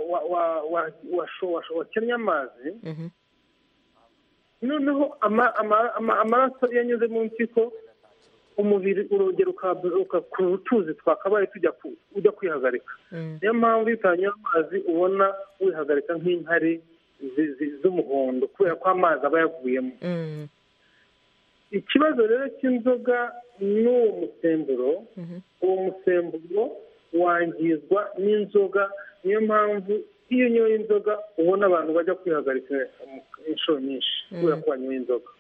wakennye amazi noneho amaraso iyo anyuze mu mpyiko umubiri urongera ukakurura utuzi twakabaye ujya kwihagarika niyo mpamvu iyo utanyoye amazi ubona wihagarika nk'inkari z'umuhondo kubera ko amazi aba yavuyemo ikibazo rero cy'inzoga n'uwo musemburo uwo musemburo wangizwa n'inzoga niyo mpamvu iyo unyoye inzoga ubona abantu bajya kwihagarika inshuro nyinshi kubera ko wanyoye inzoga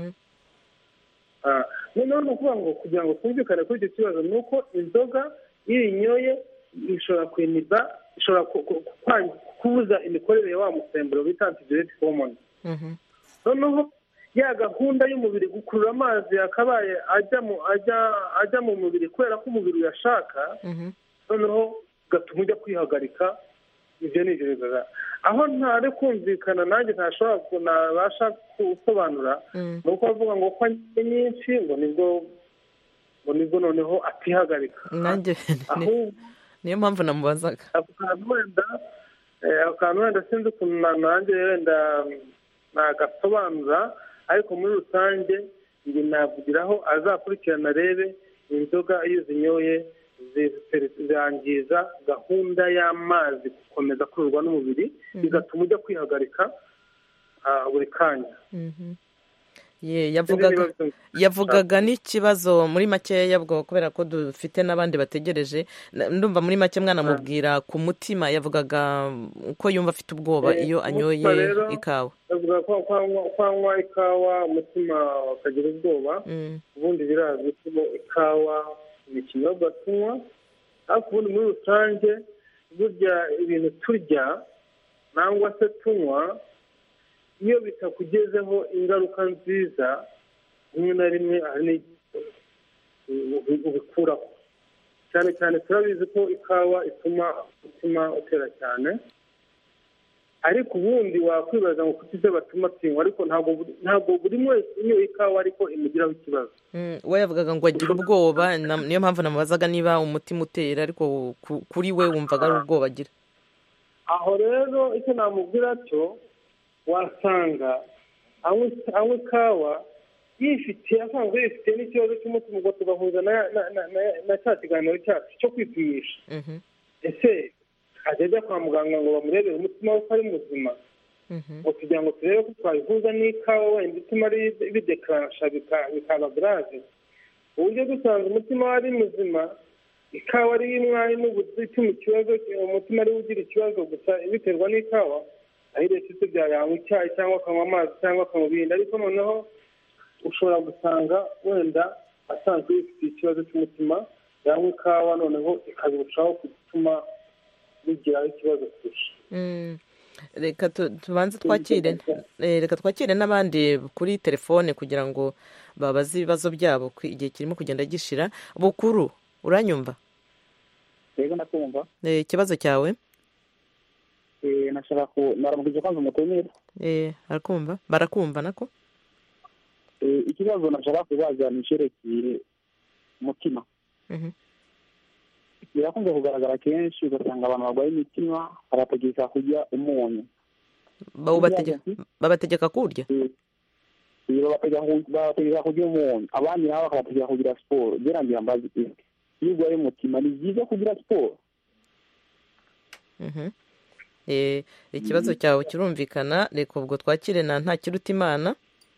noneho ni ukuvuga ngo kugira ngo twumvikane kuri icyo kibazo ni uko inzoga iyo uyinyoye ishobora kwiniba ishobora kubuza imikorere ya wa musemburo bita antidiuretic hormone noneho ya gahunda y'umubiri gukurura amazi yakabaye ajya mu mubiri kubera ko umubiri uyashaka noneho gatuma ujya kwihagarika ibyo ni ibyo bigaragara aho ntari kumvikana nanjye ntashobora nabasha gusobanura ni uko bavuga ngo ko anywe nyinshi ngo nibwo ngo nibwo noneho atihagarika niyo mpamvu namubazaga ako kantu wenda ako kantu wenda sinzi ukuntu nanjye wenda nagasobanura ariko muri rusange njye navugiraho azakurikirana arebe inzoga iyo zinyoye zangiza gahunda y'amazi gukomeza kururwa n'umubiri bigatuma ujya kwihagarika buri kanya yavugaga n'ikibazo muri makeya bwo kubera ko dufite n'abandi bategereje ndumva muri make mwanamubwira ku mutima yavugaga ko yumva afite ubwoba iyo anyoye ikawa yavuga ko kwanywa ikawa umutima ukagira ubwoba ubundi birazwi ko ikawa ni ikinyobwa tunywa ariko ubundi muri rusange burya ibintu turya nangwa se tunywa iyo bitakugezeho ingaruka nziza rimwe na rimwe hari ubikuraho cyane cyane turabizi ko ikawa ituma umutima utera cyane ariko ubundi wakwibaza ngo kuko ibyo batuma tunywa ariko ntabwo buri wese unyoye ikawa ariko imugiraho ikibazo we yavugaga ngo agira ubwoba niyo mpamvu namubazaga niba umutima utera ariko kuri we wumvaga ari ubwoba agira aho rero icyo namubwira cyo wasanga anywa ikawa yifitiye asanzwe yifitiye n'ikibazo cy'umutima ubwo tugahuza na cya kiganiro cyacu cyo kwipimisha ese ajya ajya kwa muganga ngo bamurebere umutima we ko ari muzima ngo kugira ngo turebe ko twabihuza n'ikawa wenda ituma bidekarasha bikaba grave uburyo dusanze umutima we ari muzima ikawa ari imwe ituma ikibazo umutima ariwo ugira ikibazo gusa biterwa n'ikawa aho leta itubya yanywa icyayi cyangwa akanywa amazi cyangwa akanywa ibindi ariko noneho ushobora gusanga wenda asanzwe yifitiye ikibazo cy'umutima yanywa ikawa noneho ikabirushaho gutuma bigiraho ikibazo kurusha reka tubanze twakire reka twakire n'abandi kuri telefone kugira ngo babaze ibibazo byabo igihe kirimo kugenda gishira bukuru uranyumva yego ndakumva ikibazo cyawe nashaka ko naramugije kwanza umutumire arakumva barakumva nako ikibazo nashaka kubaza ni cyerekeye umutima birakunze kugaragara kenshi ugasanga abantu barwaye imitima barategeka kurya umunyu babategeka kuwurya babategeka kugira umuntu abandi nabo bakabategeka kugira siporo gerangira mbazi iyo urwaye umutima ni byiza kugira siporo. Ikibazo cyawe kirumvikana, reka ubwo twakire na Ntakirutimana.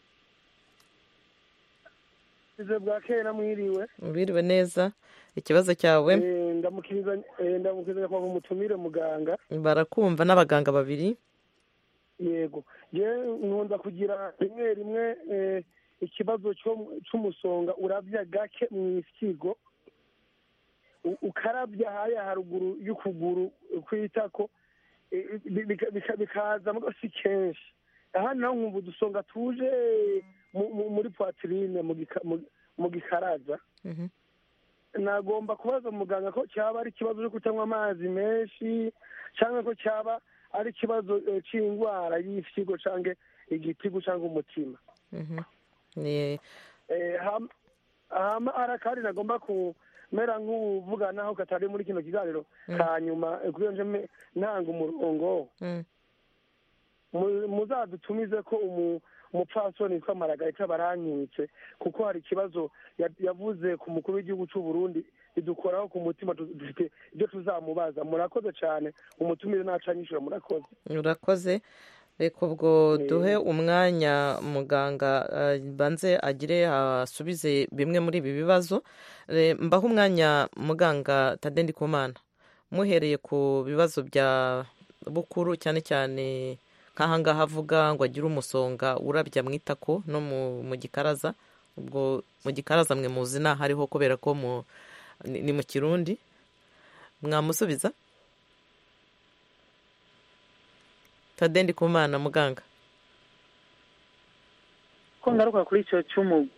bwa kera mwiriwe mwiriwe neza, ikibazo cyawe. ndamukiriza ndamukiriza kwa umutumire muganga. Barakumva n'abaganga babiri. Yego, je nkunda kugira rimwe rimwe ikibazo cy'umusonga urabya gake mu isigo, ukarabya haya haruguru y'ukuguru kwitako bikaza si kenshi. Aha naho nkumva udusonga tuje muri poitrine mu gikaraza. Nagomba kubaza muganga ko cyaba ari ikibazo cyo kutanywa amazi menshi cyangwa ko cyaba ari ikibazo cy'indwara y'ifyigo cyangwa igitigu cyangwa umutima. hama arakari nagomba kumera nk'uvuga naho katari muri kino kiganiro kanyuma kuko nje ntanga umurongo. Muzadutumize ko umupfasoni witwa Margarita baranyitse kuko hari ikibazo yavuze ku mukuru w'igihugu cy'u Burundi bidukoraho ku mutima, dufite ibyo tuzamubaza. Murakoze cyane, umutumire nacanyishura. Murakoze. Urakoze. Reka ubwo duhe umwanya muganga banze agire asubize bimwe muri ibi bibazo. Mbaho umwanya muganga Tade Ndikumana, muhereye ku bibazo bya bukuru cyane cyane nk'ahangaha avuga ngo agire umusonga urabya mu itako no mu gikaraza. Ubwo mu gikaraza mwe muzi naho hariho kubera ko ni mu Kirundi. Mwamusubiza? Tade Ndikumana muganga. Ko ngaruka kuri icyo cy'umu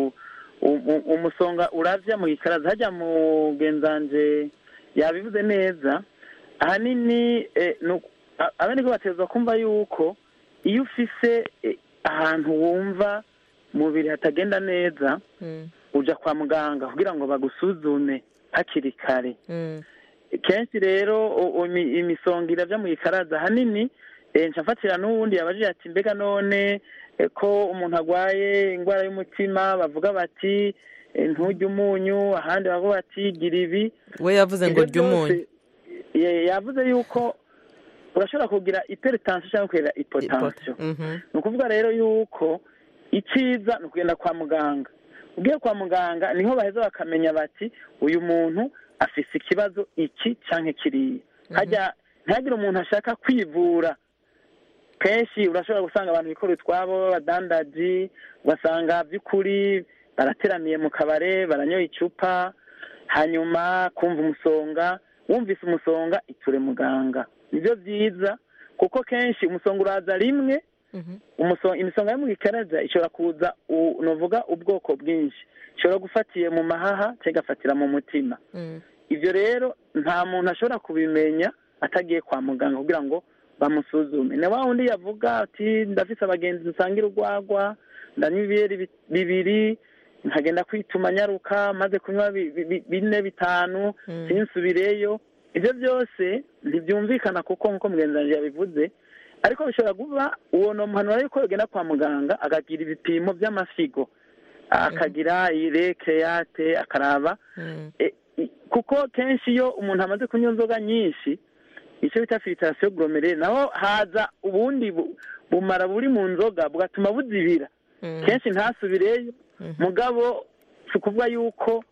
umusonga uravya mu gikaraza, hajya mu genzanje yabivuze neza. Ahanini abandi ko batezwa kumva yuko iyo ufise ahantu wumva mubiri hatagenda neza uja kwa muganga kugira ngo bagusuzume hakiri kare. Kenshi rero imisonga iravya mu gikaraza ahanini ncafatira n'uwundi yabajije ati mbega none ko umuntu agwaye indwara y'umutima bavuga bati nturya umunyu, ahandi bavuga bati gira ibi. We yavuze ngo rya umunyu. Yavuze yuko urashobora kugira hypertension cyangwa kugira hypotension. Ni ukuvuga rero yuko iciza ni ukugenda kwa muganga. Ugiye kwa muganga niho baheza bakamenya bati uyu muntu afise ikibazo iki canke kiriya. Hajya ntihagire umuntu ashaka kwivura. Kenshi urashobora gusanga abantu bikora utwabo badandaji, ugasanga by'ukuri barateraniye mu kabare baranyoye icupa, hanyuma kumva umusonga, wumvise umusonga iture muganga. Nibyo byiza kuko kenshi umusonga uraza rimwe. Imisonga yo mu gikaraza ishobora kuza novuga ubwoko bwinshi, ishobora gufatiye mu mahaha cyangwa igafatira mu mutima. Ibyo rero nta muntu ashobora kubimenya atagiye kwa muganga kugira ngo bamusuzume. Na wa wundi yavuga ati ndafise abagenzi dusangira urwagwa, ndanywa ibiyeri bibiri, nkagenda kwituma nyaruka, maze kunywa bine bitanu sinsubireyo. Ibyo byose ntibyumvikana kuko nk'uko mugenzi wanjye yabivuze, ariko bishobora kuba uwo no muhanura yuko yogenda kwa muganga akagira ibipimo by'amasigo, akagira ire create akaraba. Kuko kenshi iyo umuntu amaze kunywa inzoga nyinshi, icyo bita filtration glomerule, naho haza ubundi bumara buri mu nzoga bugatuma buzibira. Kenshi ntasubireyo. Mugabo tukuvuga yuko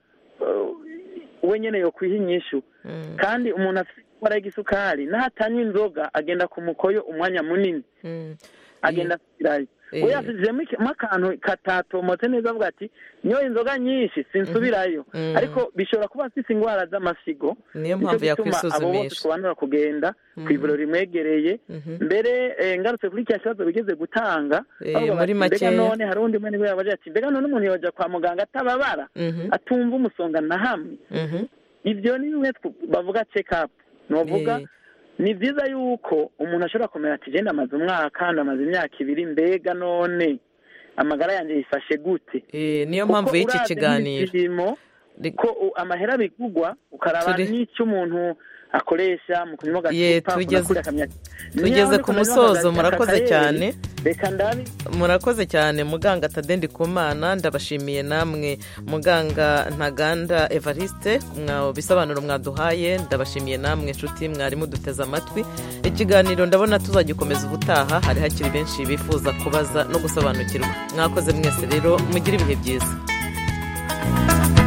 we nyene yo kwihinyishu. Kandi umuntu afite indwara y'igisukari nahatanywa inzoga agenda ku mukoyo umwanya munini, agenda asubirayo. We yasizemo akantu katatomotse neza avuga ati nyoye inzoga nyinshi sinsubirayo. Ariko bishobora kuba afite indwara z'amasigo. Niyo mpamvu yakwisuzumisha. Abo bose twabanura kugenda ku ivuriro rimwegereye. Mbere ngarutse kuri cya kibazo bigeze gutanga muri make, none hari undi mwene yabaje ati mbega none umuntu yaje kwa muganga atababara atumva umusonga na hamwe. Ibyo ni bimwe bavuga check up. Novuga ni byiza yuko umuntu ashobora kumenya ati genda amaze umwaka ndamaze imyaka ibiri, mbega none amagara yanjye yifashe gute. Eh niyo mpamvu y'iki kiganiro ko amahera bigugwa ukaraba n'icyo umuntu akoresha mu kunywa agacupa tugeze ku musozo murakoze cyane reka ndabi murakoze cyane muganga Tade Ndikumana ndabashimiye namwe muganga Ntaganda Evariste mwa bisobanuro mwaduhaye ndabashimiye namwe inshuti mwari muduteze amatwi ikiganiro ndabona tuzagikomeza ubutaha hari hakiri benshi bifuza kubaza no gusobanukirwa mwakoze mwese rero mugire ibihe byiza